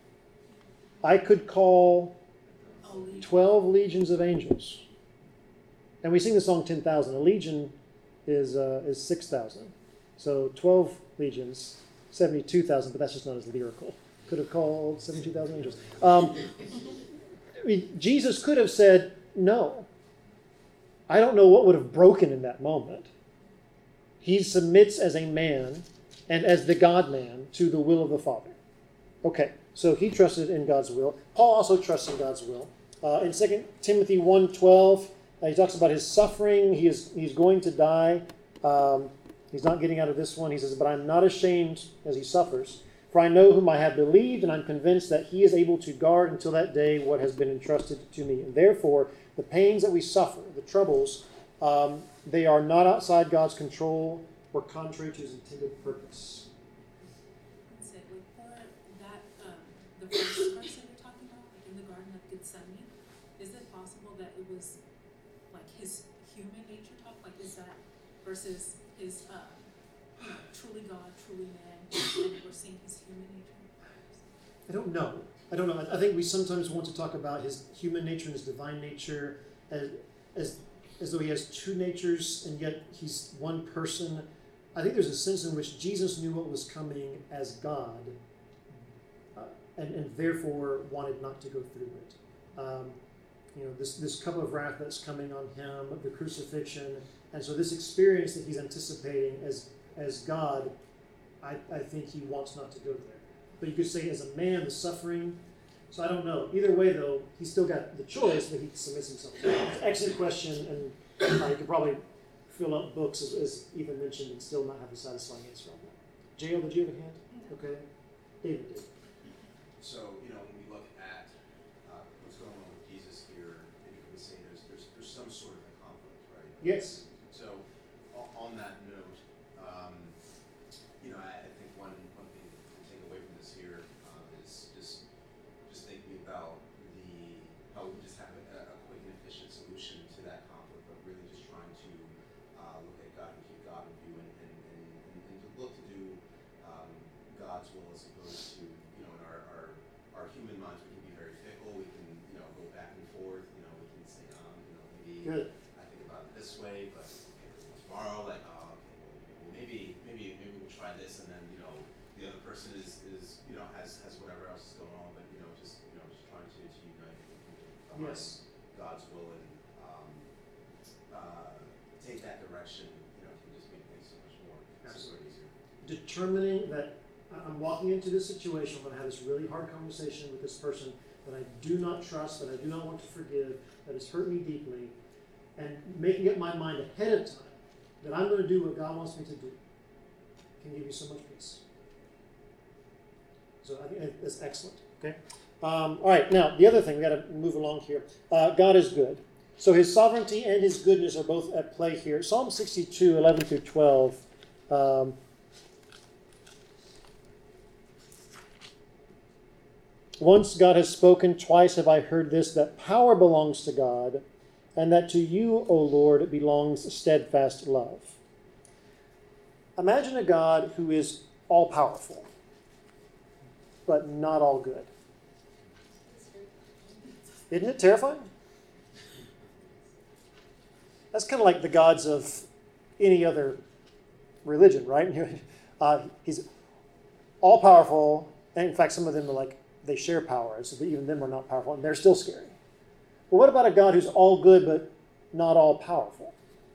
I could call Oh, legion. twelve legions of angels. And we sing the song ten thousand. A legion is uh, is six thousand. So twelve legions, seventy-two thousand, but that's just not as lyrical. Could have called seventy-two thousand angels. Um, I mean, Jesus could have said, no. I don't know what would have broken in that moment. He submits as a man and as the God-man to the will of the Father. Okay, so he trusted in God's will. Paul also trusts in God's will. Uh, in Second Timothy one twelve, uh, he talks about his suffering. He is he's going to die. Um, he's not getting out of this one. He says, but I'm not ashamed as he suffers. For I know whom I have believed, and I'm convinced that he is able to guard until that day what has been entrusted to me. And therefore, the pains that we suffer, the troubles, um, they are not outside God's control or contrary to his intended purpose. That's it. Like for that, um, the first verse that you're talking about, like in the Garden of Gethsemane, is it possible that it was like his human nature talk? Like is that versus his, uh, you know, truly God, truly man, and we're seeing his human nature? I don't know. I don't know. I think we sometimes want to talk about his human nature and his divine nature as, as, as though he has two natures and yet he's one person. I think there's a sense in which Jesus knew what was coming as God uh, and, and therefore wanted not to go through it. Um, you know, this, this cup of wrath that's coming on him, the crucifixion, and so this experience that he's anticipating as, as God, I, I think he wants not to go there. But you could say as a man, the suffering. So I don't know. Either way, though, he's still got the choice, but he submits himself. It's an excellent question, and uh, you could probably fill up books, as, as Ethan mentioned, and still not have a satisfying answer on that. J L, did you have a hand? Okay. David did. So, you know, when we look at uh, what's going on with Jesus here, maybe we can say there's, there's, there's some sort of a conflict, right? Yes. So, o- on that note, um, you know, I, I think one, one thing to take away from this here um, is just just thinking about the how we just have a, a quick and efficient solution to that conflict, but really just trying to uh, look at God and keep God in view and, and, and, and, and to look to do um, God's will as opposed to, you know, in our, our, our human minds, we can be very fickle, we can, you know, go back and forth, you know, we can say, um, you know, maybe Good. I think about it this way, but okay, tomorrow, like, oh, okay, well, maybe, maybe, maybe we'll try this, and then, you know, the other person is, is you know, has, has whatever else is going on, but, you know, just, you know, just trying to, to unite behind Yes. God's will and um, uh, take that direction, you know, can just make things so much more, so much easier. Determining that I- I'm walking into this situation, I'm going to have this really hard conversation with this person that I do not trust, that I do not want to forgive, that has hurt me deeply, and making up my mind ahead of time that I'm going to do what God wants me to do can give you so much peace. So I think that's excellent. Okay. Um, all right. Now the other thing we got to move along here. Uh, God is good. So His sovereignty and His goodness are both at play here. Psalm sixty-two, eleven through twelve. Um, Once God has spoken, twice have I heard this, that power belongs to God, and that to you, O Lord, belongs steadfast love. Imagine a God who is all-powerful, but not all good. Isn't it terrifying? That's kind of like the gods of any other religion, right? Uh, he's all-powerful, and in fact, some of them are like, they share power, so even them are not powerful, and they're still scary. Well, what about a God who's all good but not all powerful?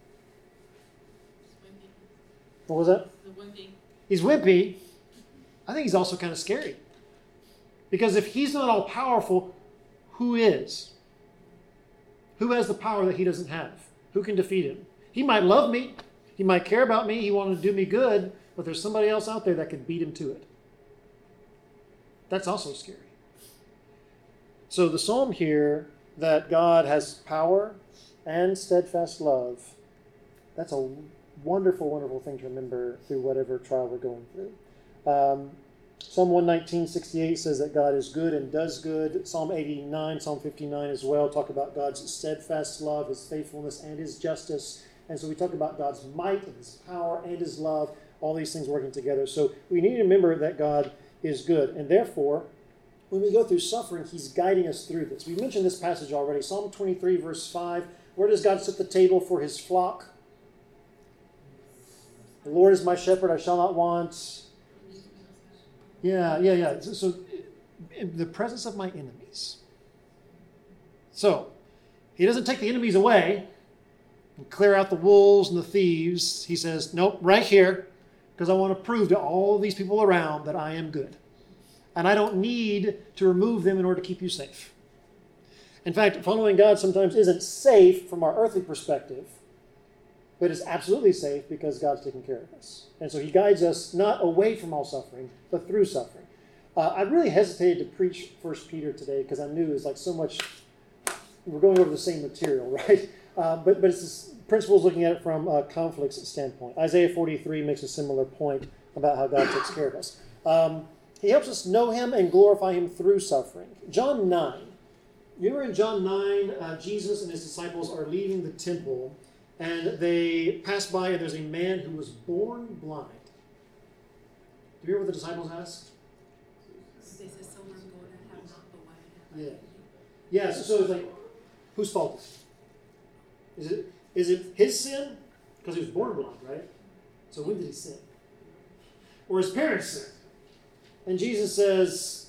What was that? The wimpy. He's wimpy. I think he's also kind of scary. Because if he's not all powerful, who is? Who has the power that he doesn't have? Who can defeat him? He might love me. He might care about me. He wanted to do me good. But there's somebody else out there that could beat him to it. That's also scary. So the psalm here, that God has power and steadfast love, that's a wonderful, wonderful thing to remember through whatever trial we're going through. Um, Psalm one nineteen, sixty-eight says that God is good and does good. Psalm eighty-nine, Psalm fifty-nine as well talk about God's steadfast love, his faithfulness, and his justice. And so we talk about God's might and his power and his love, all these things working together. So we need to remember that God is good. And therefore, when we go through suffering, he's guiding us through this. We mentioned this passage already. Psalm twenty-three, verse five. Where does God set the table for his flock? The Lord is my shepherd, I shall not want. Yeah, yeah, yeah. So, so in the presence of my enemies. So, he doesn't take the enemies away and clear out the wolves and the thieves. He says, nope, right here, because I want to prove to all these people around that I am good. And I don't need to remove them in order to keep you safe. In fact, following God sometimes isn't safe from our earthly perspective, but it's absolutely safe because God's taking care of us. And so he guides us not away from all suffering, but through suffering. Uh, I really hesitated to preach First Peter today because I knew it was like so much, we're going over the same material, right? Uh, but, but it's this principles looking at it from a conflicts standpoint. Isaiah forty-three makes a similar point about how God takes care of us. Um, he helps us know him and glorify him through suffering. John nine. You remember in John nine, uh, Jesus and his disciples are leaving the temple, and they pass by, and there's a man who was born blind. Do you hear what the disciples ask? They said, silver and gold I have not, but what I have. Yeah. Yeah, so, so it's like, whose fault is it? Is it, is it his sin? Because he was born blind, right? So when did he sin? Or his parents sin? And Jesus says,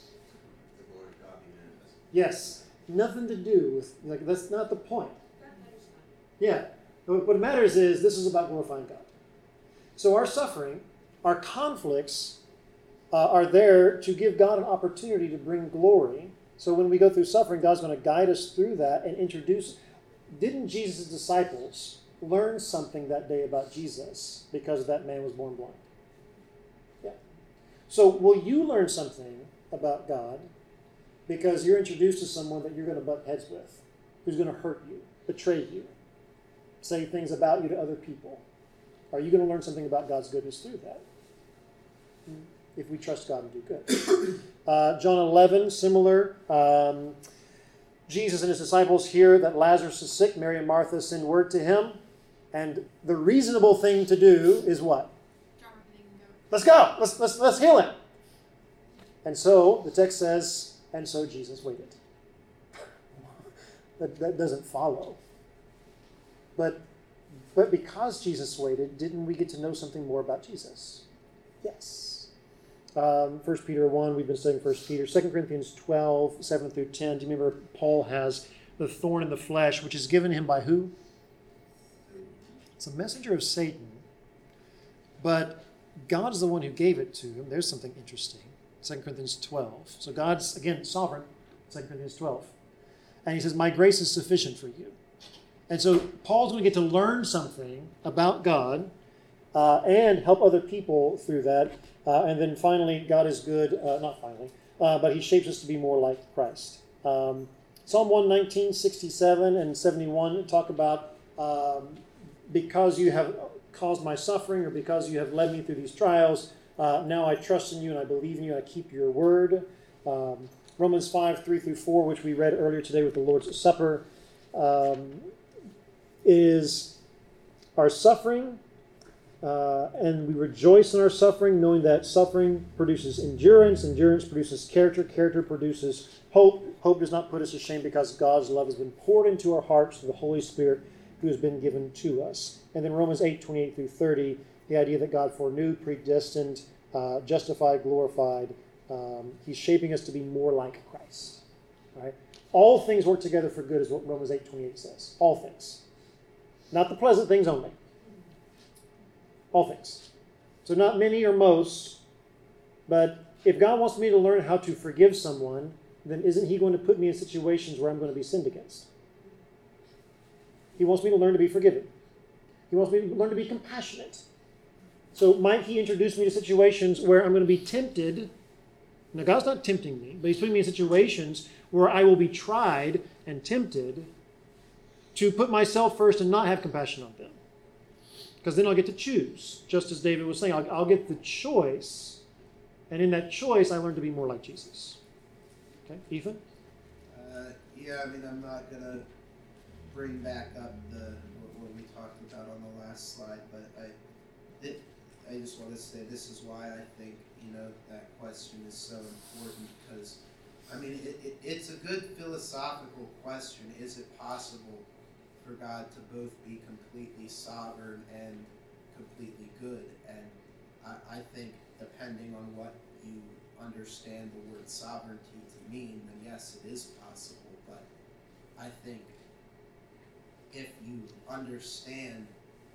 yes, nothing to do with, like, that's not the point. Yeah. What matters is this is about glorifying God. So our suffering, our conflicts uh, are there to give God an opportunity to bring glory. So when we go through suffering, God's going to guide us through that and introduce. Didn't Jesus' disciples learn something that day about Jesus because that man was born blind? Yeah. So will you learn something about God because you're introduced to someone that you're going to butt heads with, who's going to hurt you, betray you, say things about you to other people? Are you going to learn something about God's goodness through that? If we trust God and do good. Uh, John eleven, similar. Um, Jesus and his disciples hear that Lazarus is sick. Mary and Martha send word to him. And the reasonable thing to do is what? Let's go. Let's, let's, let's heal him. And so the text says, and so Jesus waited. that, that doesn't follow. But, but because Jesus waited, didn't we get to know something more about Jesus? Yes. Um, First Peter one, we've been studying First Peter. Second Corinthians twelve, seven through ten. Do you remember Paul has the thorn in the flesh, which is given him by who? It's a messenger of Satan. But God is the one who gave it to him. There's something interesting. Second Corinthians twelve. So God's, again, sovereign. Second Corinthians twelve. And he says, my grace is sufficient for you. And so Paul's going to get to learn something about God uh, and help other people through that. Uh, and then finally, God is good. Uh, not finally, uh, but he shapes us to be more like Christ. Um, Psalm one nineteen, sixty-seven and seventy-one talk about um, because you have caused my suffering or because you have led me through these trials, uh, now I trust in you and I believe in you and I keep your word. Um, Romans five, three through four, which we read earlier today with the Lord's Supper, um, is our suffering, uh, and we rejoice in our suffering, knowing that suffering produces endurance, endurance produces character, character produces hope. Hope does not put us to shame because God's love has been poured into our hearts through the Holy Spirit who has been given to us. And then Romans eight, twenty-eight through thirty, the idea that God foreknew, predestined, uh, justified, glorified. Um, he's shaping us to be more like Christ. Right? All things work together for good is what Romans eight twenty-eight says. All things. Not the pleasant things only. All things. So not many or most, but if God wants me to learn how to forgive someone, then isn't he going to put me in situations where I'm going to be sinned against? He wants me to learn to be forgiving. He wants me to learn to be compassionate. So might he introduce me to situations where I'm going to be tempted? Now, God's not tempting me, but he's putting me in situations where I will be tried and tempted to put myself first and not have compassion on them. Because then I'll get to choose. Just as David was saying, I'll, I'll get the choice. And in that choice, I learn to be more like Jesus. Okay, Ethan? Uh, yeah, I mean, I'm not going to bring back up the what, what we talked about on the last slide, but I, it, I just want to say this is why I think, you know, that question is so important, because, I mean, it, it, it's a good philosophical question. Is it possible for God to both be completely sovereign and completely good? And I, I think depending on what you understand the word sovereignty to mean, then yes, it is possible. But I think if you understand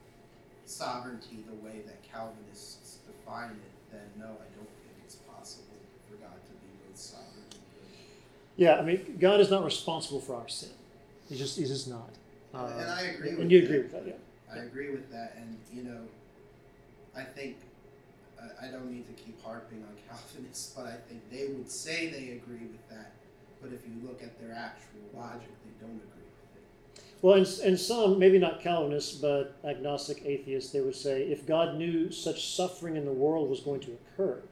sovereignty the way that Calvinists define it, then no, I don't think it's possible for God to be both sovereign and good. Yeah, I mean, God is not responsible for our sin. He's just, he's just not. Uh, and I agree and with you that. agree with that, yeah. I agree with that, and you know, I think I, I don't need to keep harping on Calvinists, but I think they would say they agree with that. But if you look at their actual logic, they don't agree with it. Well, and, and some, maybe not Calvinists, but agnostic atheists, they would say, if God knew such suffering in the world was going to occur,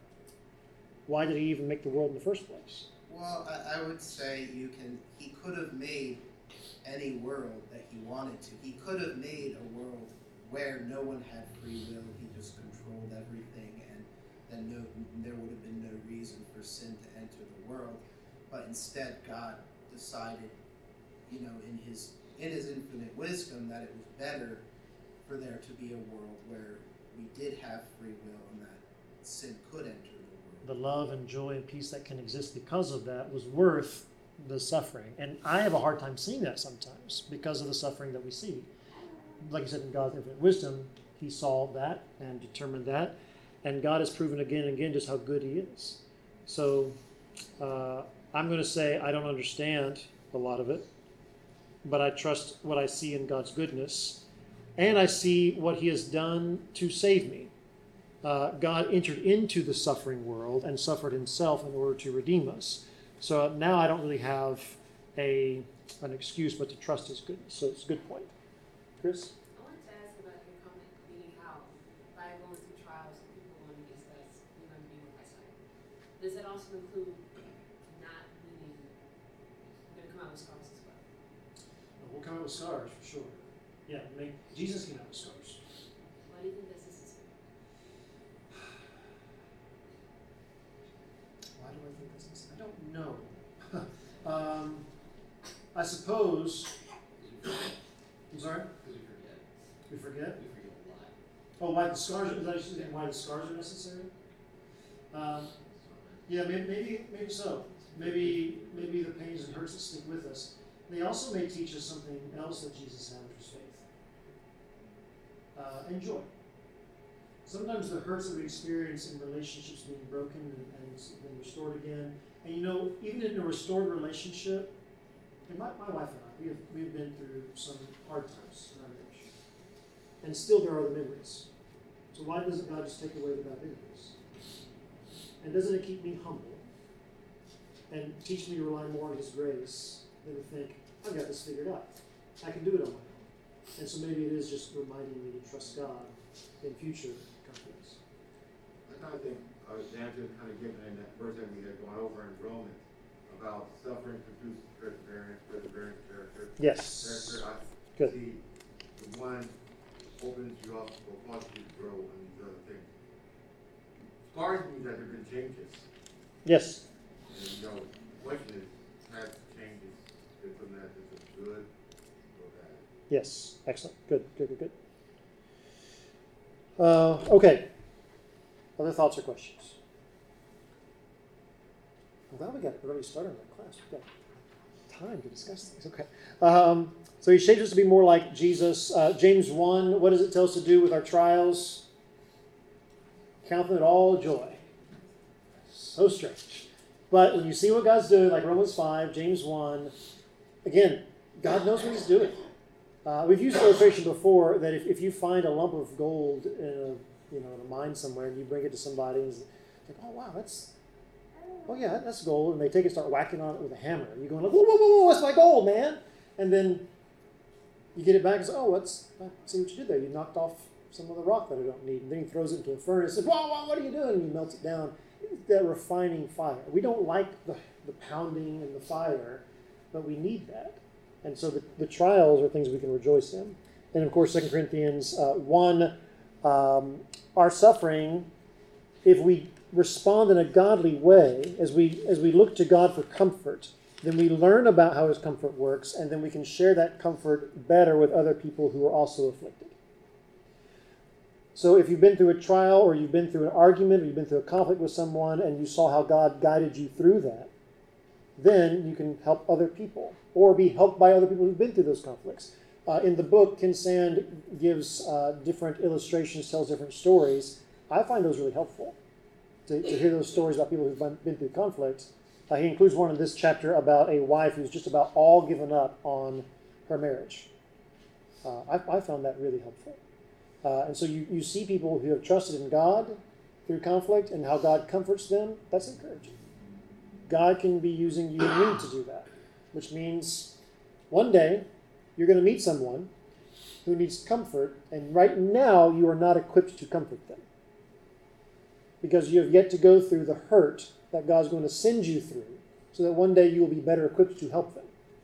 why did he even make the world in the first place? Well, I, I would say you can. He could have made any world that he wanted to. He could have made a world where no one had free will. He just controlled everything, and then no, there would have been no reason for sin to enter the world. But instead, God decided, you know, in his in his infinite wisdom, that it was better for there to be a world where we did have free will and that sin could enter the world. The love and joy and peace that can exist because of that was worth the suffering. And I have a hard time seeing that sometimes because of the suffering that we see. Like I said, in God's infinite wisdom, he saw that and determined that. And God has proven again and again just how good he is. So uh, I'm going to say I don't understand a lot of it, but I trust what I see in God's goodness. And I see what he has done to save me. Uh, God entered into the suffering world and suffered himself in order to redeem us. So now I don't really have a an excuse but to trust his goodness. So it's a good point. Chris? I wanted to ask about your comment, meaning how by going through trials and people going against us, we learn to be more Christ-like. Does it also include not meaning we're going to come out with scars as well? We'll come out with scars for sure. Yeah, make, Jesus came out with scars. Why do you think that's necessary? Why do I think that's necessary? I don't know. um, I suppose. I'm sorry? Because we forget. We forget? We forget a lot. Oh, why the scars? Is that actually why the scars are necessary? Um, yeah, maybe, maybe, maybe so. Maybe, maybe the pains and hurts that stick with us. They also may teach us something else that Jesus had, which was faith uh, and joy. Sometimes the hurts that we experience in relationships being broken and, and then restored again. And you know, even in a restored relationship, and my, my wife and I, we have, we've been through some hard times in our marriage. And still there are the memories. So why doesn't God just take away the bad memories? And doesn't it keep me humble? And teach me to rely more on his grace than to think, I've got this figured out. I can do it on my own. And so maybe it is just reminding me to trust God in future conflicts. I kind of think uh, Andrew kind of given in that verse that we had gone over in Romans about suffering produces perseverance, perseverance, character. Yes. Character, I Good. see the one opens you up or causes you to grow and these other things. Scars means that there have been changes. Yes. And you know, the question is, has changes been from that? Is it good or bad? Yes. Excellent. Good, good, good, good. Uh, okay. Other thoughts or questions? I'm glad we got already started on that class. We got time to discuss things. Okay. Um, so he shapes us to be more like Jesus. Uh, James one, what does it tell us to do with our trials? Count them all joy. So strange. But when you see what God's doing, like Romans five, James one, again, God knows what he's doing. Uh, we've used the illustration before that if, if you find a lump of gold in a, you know, in a mine somewhere and you bring it to somebody and it's like, oh, wow, that's, oh, yeah, that's gold. And they take it and start whacking on it with a hammer. You're going like, whoa, whoa, whoa, whoa, that's my gold, man. And then you get it back and say, oh, what's, I see what you did there. You knocked off some of the rock that I don't need. And then he throws it into a furnace and says, whoa, whoa, what are you doing? And he melts it down. It's that refining fire. We don't like the, the pounding and the fire, but we need that. And so the, the trials are things we can rejoice in. And of course, Second Corinthians uh, one, um, our suffering, if we respond in a godly way, as we as we look to God for comfort, then we learn about how his comfort works, and then we can share that comfort better with other people who are also afflicted. So if you've been through a trial, or you've been through an argument, or you've been through a conflict with someone, and you saw how God guided you through that, then you can help other people, or be helped by other people who've been through those conflicts. Uh, in the book, Ken Sand gives uh, different illustrations, tells different stories. I find those really helpful, to, to hear those stories about people who've been through conflict. Uh, he includes one in this chapter about a wife who's just about all given up on her marriage. Uh, I, I found that really helpful. Uh, and so you, you see people who have trusted in God through conflict and how God comforts them. That's encouraging. God can be using you and me to do that, which means one day you're going to meet someone who needs comfort, and right now you are not equipped to comfort them because you have yet to go through the hurt that God's going to send you through so that one day you will be better equipped to help them.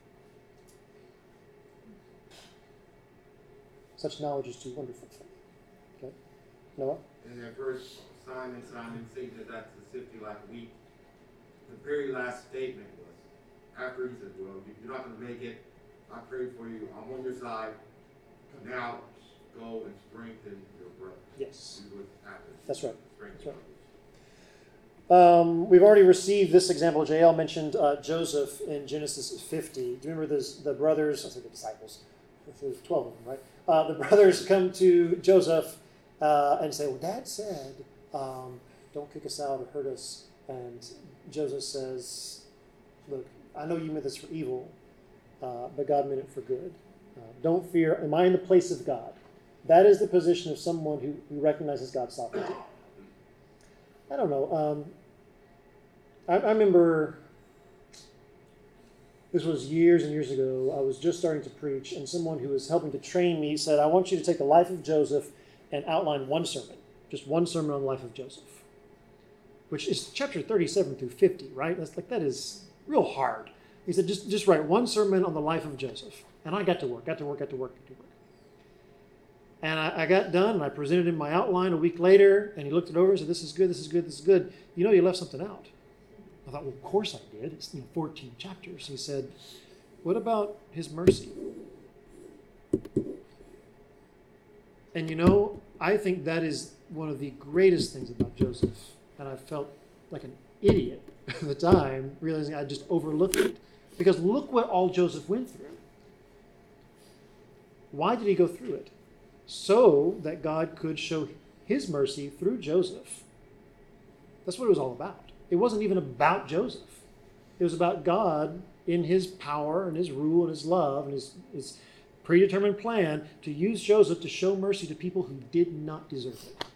Such knowledge is too wonderful. Okay, Noah? And at first, Simon, Simon, Satan is at the sift you like wheat. The very last statement was, after he said, well, you're not going to make it. I prayed for you. I'm on your side. Now go and strengthen your brother. Yes. That's That's right. That's right. Um, we've already received this example. J L mentioned uh, Joseph in Genesis fifty. Do you remember this, the brothers, I said the disciples, there's twelve of them, right? Uh, the brothers come to Joseph uh, and say, well, Dad said, um, don't kick us out or hurt us. And Joseph says, look, I know you meant this for evil, uh, but God meant it for good. Uh, don't fear. Am I in the place of God? That is the position of someone who, who recognizes God's sovereignty. I don't know. Um, I, I remember this was years and years ago. I was just starting to preach, and someone who was helping to train me said, I want you to take the life of Joseph and outline one sermon, just one sermon on the life of Joseph, which is chapter thirty-seven through fifty, right? That's like, that is real hard. He said, just, just write one sermon on the life of Joseph. And I got to work, got to work, got to work, got to work. And I, I got done, and I presented him my outline a week later, and he looked it over and said, this is good, this is good, this is good. You know, you left something out. I thought, well, of course I did. It's, you know, fourteen chapters. He said, what about his mercy? And you know, I think that is one of the greatest things about Joseph. And I felt like an idiot at the time, realizing I just overlooked it. Because look what all Joseph went through. Why did he go through it? So that God could show his mercy through Joseph. That's what it was all about. It wasn't even about Joseph. It was about God in his power and his rule and his love and his, his predetermined plan to use Joseph to show mercy to people who did not deserve it.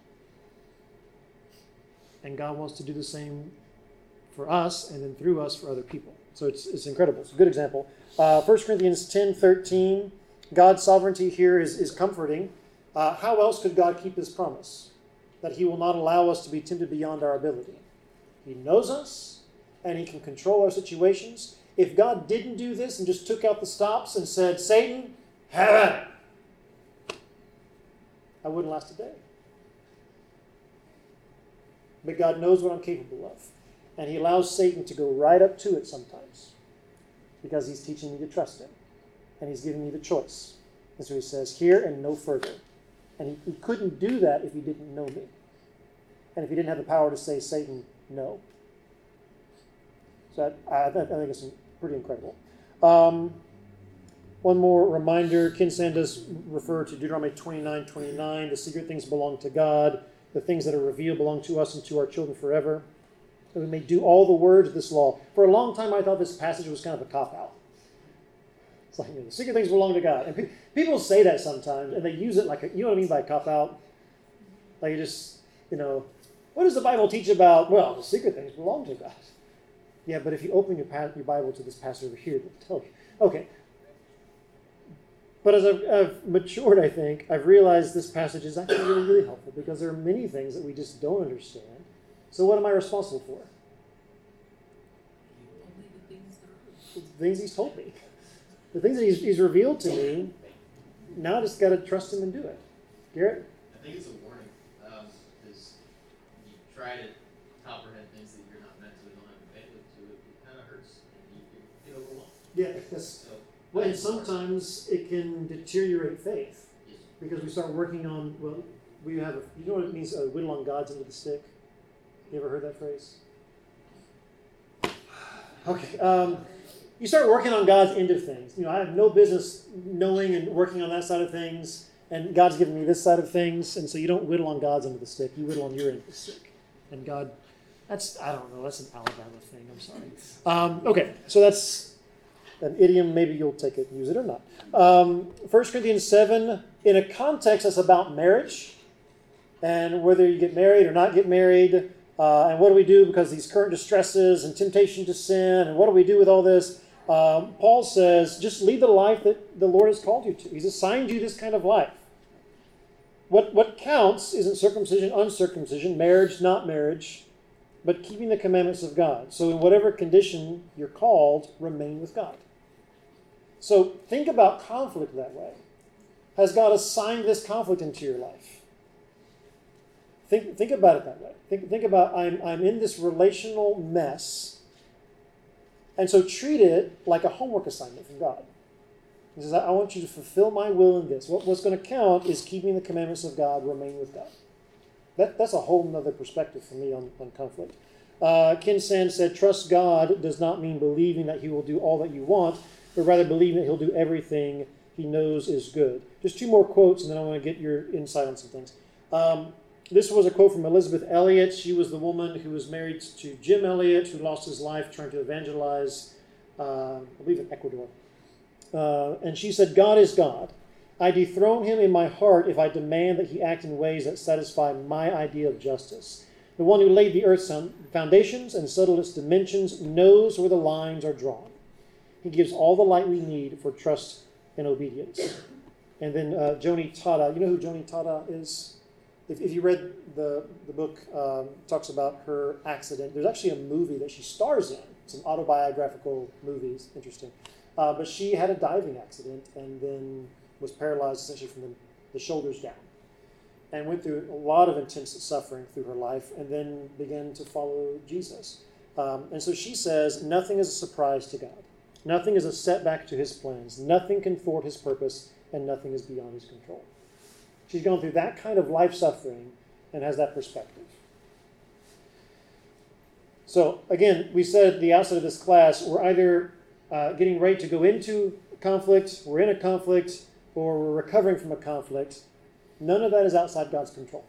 And God wants to do the same for us and then through us for other people. So it's it's incredible. It's a good example. Uh, First Corinthians ten thirteen, God's sovereignty here is, is comforting. Uh, how else could God keep his promise? That he will not allow us to be tempted beyond our ability. He knows us, and he can control our situations. If God didn't do this and just took out the stops and said, Satan, have at it, I wouldn't last a day. But God knows what I'm capable of. And he allows Satan to go right up to it sometimes because he's teaching me to trust him. And he's giving me the choice. And so he says, here and no further. And he, he couldn't do that if he didn't know me. And if he didn't have the power to say, Satan, no. So I, I, I think it's pretty incredible. Um, one more reminder, Kinsan does refer to Deuteronomy twenty-nine twenty-nine. The secret things belong to God. The things that are revealed belong to us and to our children forever. That we may do all the words of this law. For a long time, I thought this passage was kind of a cop-out. It's like, you know, the secret things belong to God. And pe- people say that sometimes, and they use it like, a, you know what I mean by cop-out? Like, you just, you know, what does the Bible teach about? Well, the secret things belong to God. Yeah, but if you open your, pa- your Bible to this passage over here, it'll tell you. Okay. But as I've, I've matured, I think, I've realized this passage is actually really, really helpful because there are many things that we just don't understand. So what am I responsible for? Only the things that are. The things he's told me. The things that he's, he's revealed to me, now I just got to trust him and do it. Garrett? I think it's a warning, because you try to comprehend things that you're not mentally don't have the bandwidth to, it, it kind of hurts, and you get overwhelmed. Yeah, because So, well, and sometimes it can deteriorate faith because we start working on, well, we have, a, you know what it means, uh, whittle on God's end of the stick? You ever heard that phrase? Okay. Um, you start working on God's end of things. You know, I have no business knowing and working on that side of things, and God's given me this side of things, and so you don't whittle on God's end of the stick. You whittle on your end of the stick. And God, that's, I don't know, that's an Alabama thing. I'm sorry. Um, okay, so that's an idiom. Maybe you'll take it and use it or not. Um, First Corinthians seven, in a context that's about marriage, and whether you get married or not get married, uh, and what do we do because of these current distresses and temptation to sin, and what do we do with all this? Um, Paul says, just lead the life that the Lord has called you to. He's assigned you this kind of life. What, what counts isn't circumcision, uncircumcision, marriage, not marriage, but keeping the commandments of God. So in whatever condition you're called, remain with God. So think about conflict that way. Has God assigned this conflict into your life? Think, think about it that way. Think, think about, I'm, I'm in this relational mess, and so treat it like a homework assignment from God. He says, I want you to fulfill my will in this. What, what's going to count is keeping the commandments of God, remain with God. That, that's a whole other perspective for me on, on conflict. Uh, Ken Sand said, trust God does not mean believing that he will do all that you want, but rather believing that he'll do everything he knows is good. Just two more quotes, and then I want to get your insight on some things. Um, this was a quote from Elizabeth Elliot. She was the woman who was married to Jim Elliot, who lost his life trying to evangelize, uh, I believe, in Ecuador. Uh, and she said, God is God. I dethrone him in my heart if I demand that he act in ways that satisfy my idea of justice. The one who laid the earth's foundations and settled its dimensions knows where the lines are drawn. He gives all the light we need for trust and obedience. And then uh, Joni Tada. You know who Joni Tada is? If, if you read the, the book, um, talks about her accident. There's actually a movie that she stars in. It's an autobiographical movie. It's interesting. Uh, but she had a diving accident and then was paralyzed essentially from the, the shoulders down. And went through a lot of intense suffering through her life and then began to follow Jesus. Um, and so she says, nothing is a surprise to God. Nothing is a setback to his plans. Nothing can thwart his purpose, and nothing is beyond his control. She's gone through that kind of life suffering and has that perspective. So again, we said at the outset of this class, we're either uh, getting ready to go into conflict, we're in a conflict, or we're recovering from a conflict. None of that is outside God's control.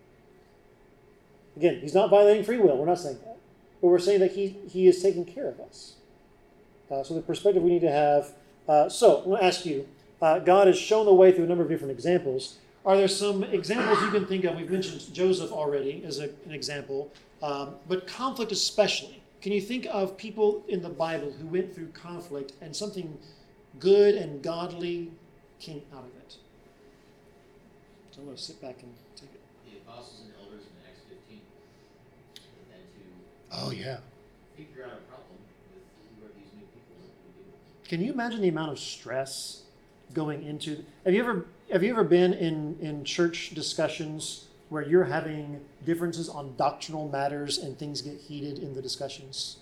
Again, he's not violating free will. We're not saying that. But we're saying that he, he is taking care of us. Uh, so the perspective we need to have. Uh, so, I'm going to ask you, uh, God has shown the way through a number of different examples. Are there some examples you can think of? We've mentioned Joseph already as a, an example. Um, but conflict especially. Can you think of people in the Bible who went through conflict and something good and godly came out of it? So I'm going to sit back and take it. The apostles and elders in Acts fifteen. And then to Oh, yeah. figure out a problem with who are these new people that we do. Can you imagine the amount of stress going into... Have you ever have you ever been in, in church discussions where you're having differences on doctrinal matters and things get heated in the discussions?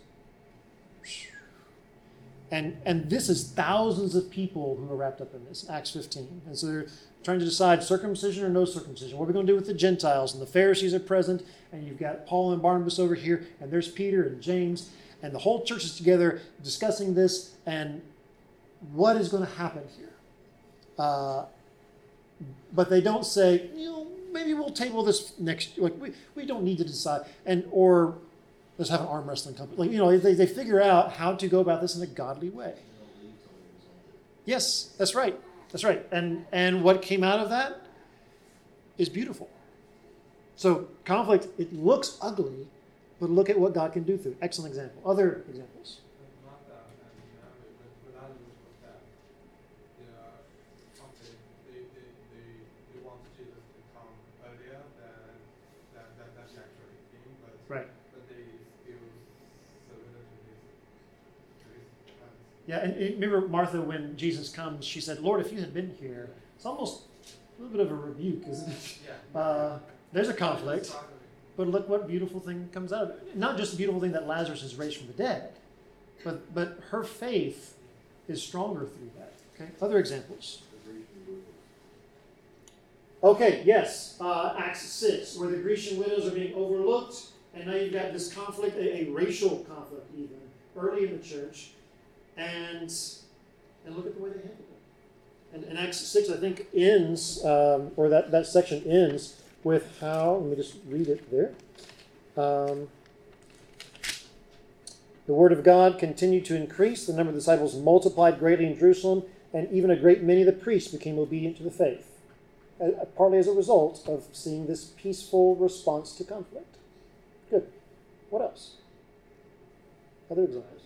And and this is thousands of people who are wrapped up in this, Acts fifteen. And so they're trying to decide circumcision or no circumcision. What are we going to do with the Gentiles? And the Pharisees are present, and you've got Paul and Barnabas over here, and there's Peter and James, and the whole church is together discussing this, and what is going to happen here? Uh, but they don't say, you know, maybe we'll table this next. Like we, we don't need to decide, and or let's have an arm wrestling company. Like you know, they they figure out how to go about this in a godly way. Yes, that's right. That's right. And and what came out of that is beautiful. So conflict, it looks ugly, but look at what God can do through it. Excellent example. Other examples. Right. Yeah, and, and remember Martha, when Jesus comes, she said, Lord, if you had been here, it's almost a little bit of a rebuke, isn't it? Yeah. Uh, there's a conflict, but look what beautiful thing comes out of it. Not just a beautiful thing that Lazarus is raised from the dead, but but her faith is stronger through that. Okay. Other examples. Okay, yes, uh, Acts six, where the Grecian widows are being overlooked, and now you've got this conflict, a, a racial conflict even, early in the church, and and look at the way they handled it. And, and Acts six, I think, ends, um, or that, that section ends with how, let me just read it there. Um, the word of God continued to increase, the number of disciples multiplied greatly in Jerusalem, and even a great many of the priests became obedient to the faith. Uh, partly as a result of seeing this peaceful response to conflict. Good. What else? Other examples?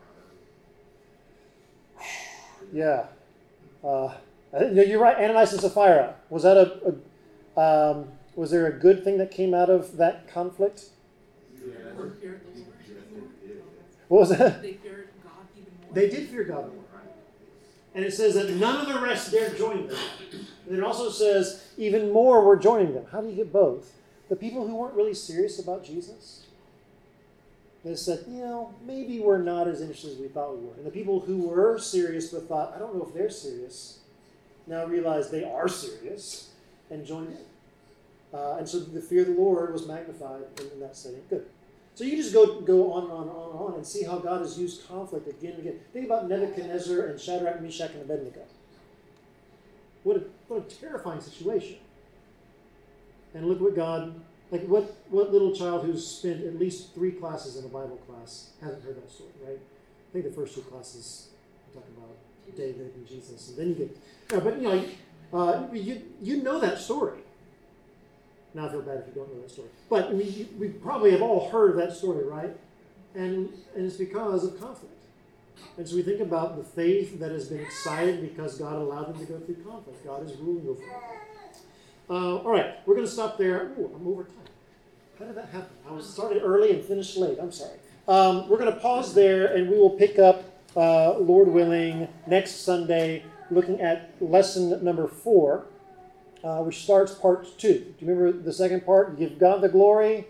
Yeah. Uh, you're right. Ananias and Sapphira. Was that a, a um, was there a good thing that came out of that conflict? What was that? They feared God even more. They did fear God more. And it says that none of the rest dared join them. And it also says even more were joining them. How do you get both? The people who weren't really serious about Jesus, they said, you know, maybe we're not as interested as we thought we were. And the people who were serious but thought, I don't know if they're serious, now realize they are serious and joined in. Uh, and so the fear of the Lord was magnified in, in that setting. Good. So you just go go on and on and on and on and see how God has used conflict again and again. Think about Nebuchadnezzar and Shadrach, Meshach, and Abednego. What a, what a terrifying situation. And look what God, like what, what little child who's spent at least three classes in a Bible class hasn't heard that story, right? I think the first two classes talk about David and Jesus. And then you get, yeah, but you know, uh, you, you know that story. Now I feel bad if you don't know that story. But I mean, you, we probably have all heard that story, right? And and it's because of conflict. And so we think about the faith that has been excited because God allowed them to go through conflict. God is ruling over it. Uh, all right, we're going to stop there. Ooh, I'm over time. How did that happen? I was started early and finished late. I'm sorry. Um, we're going to pause there, and we will pick up, uh, Lord willing, next Sunday, looking at lesson number four. Uh, which starts part two. Do you remember the second part? Give God the glory.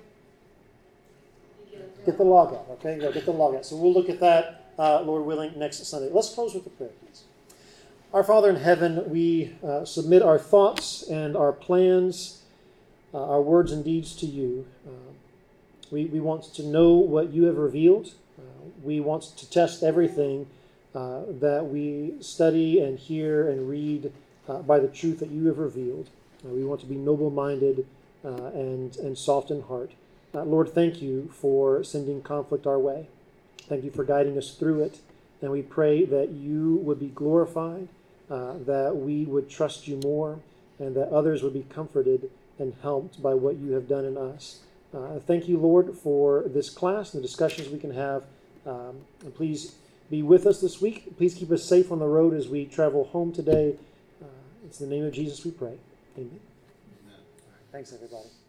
Get the log out, okay? Yeah, get the log out. So we'll look at that, uh, Lord willing, next Sunday. Let's close with a prayer, please. Our Father in heaven, we uh, submit our thoughts and our plans, uh, our words and deeds to you. Uh, we, we want to know what you have revealed. Uh, we want to test everything uh, that we study and hear and read Uh, by the truth that you have revealed. Uh, we want to be noble-minded uh, and, and soft in heart. Uh, Lord, thank you for sending conflict our way. Thank you for guiding us through it. And we pray that you would be glorified, uh, that we would trust you more, and that others would be comforted and helped by what you have done in us. Uh, thank you, Lord, for this class and the discussions we can have. Um, and please be with us this week. Please keep us safe on the road as we travel home today. It's in the name of Jesus we pray. Amen. Amen. Thanks, everybody.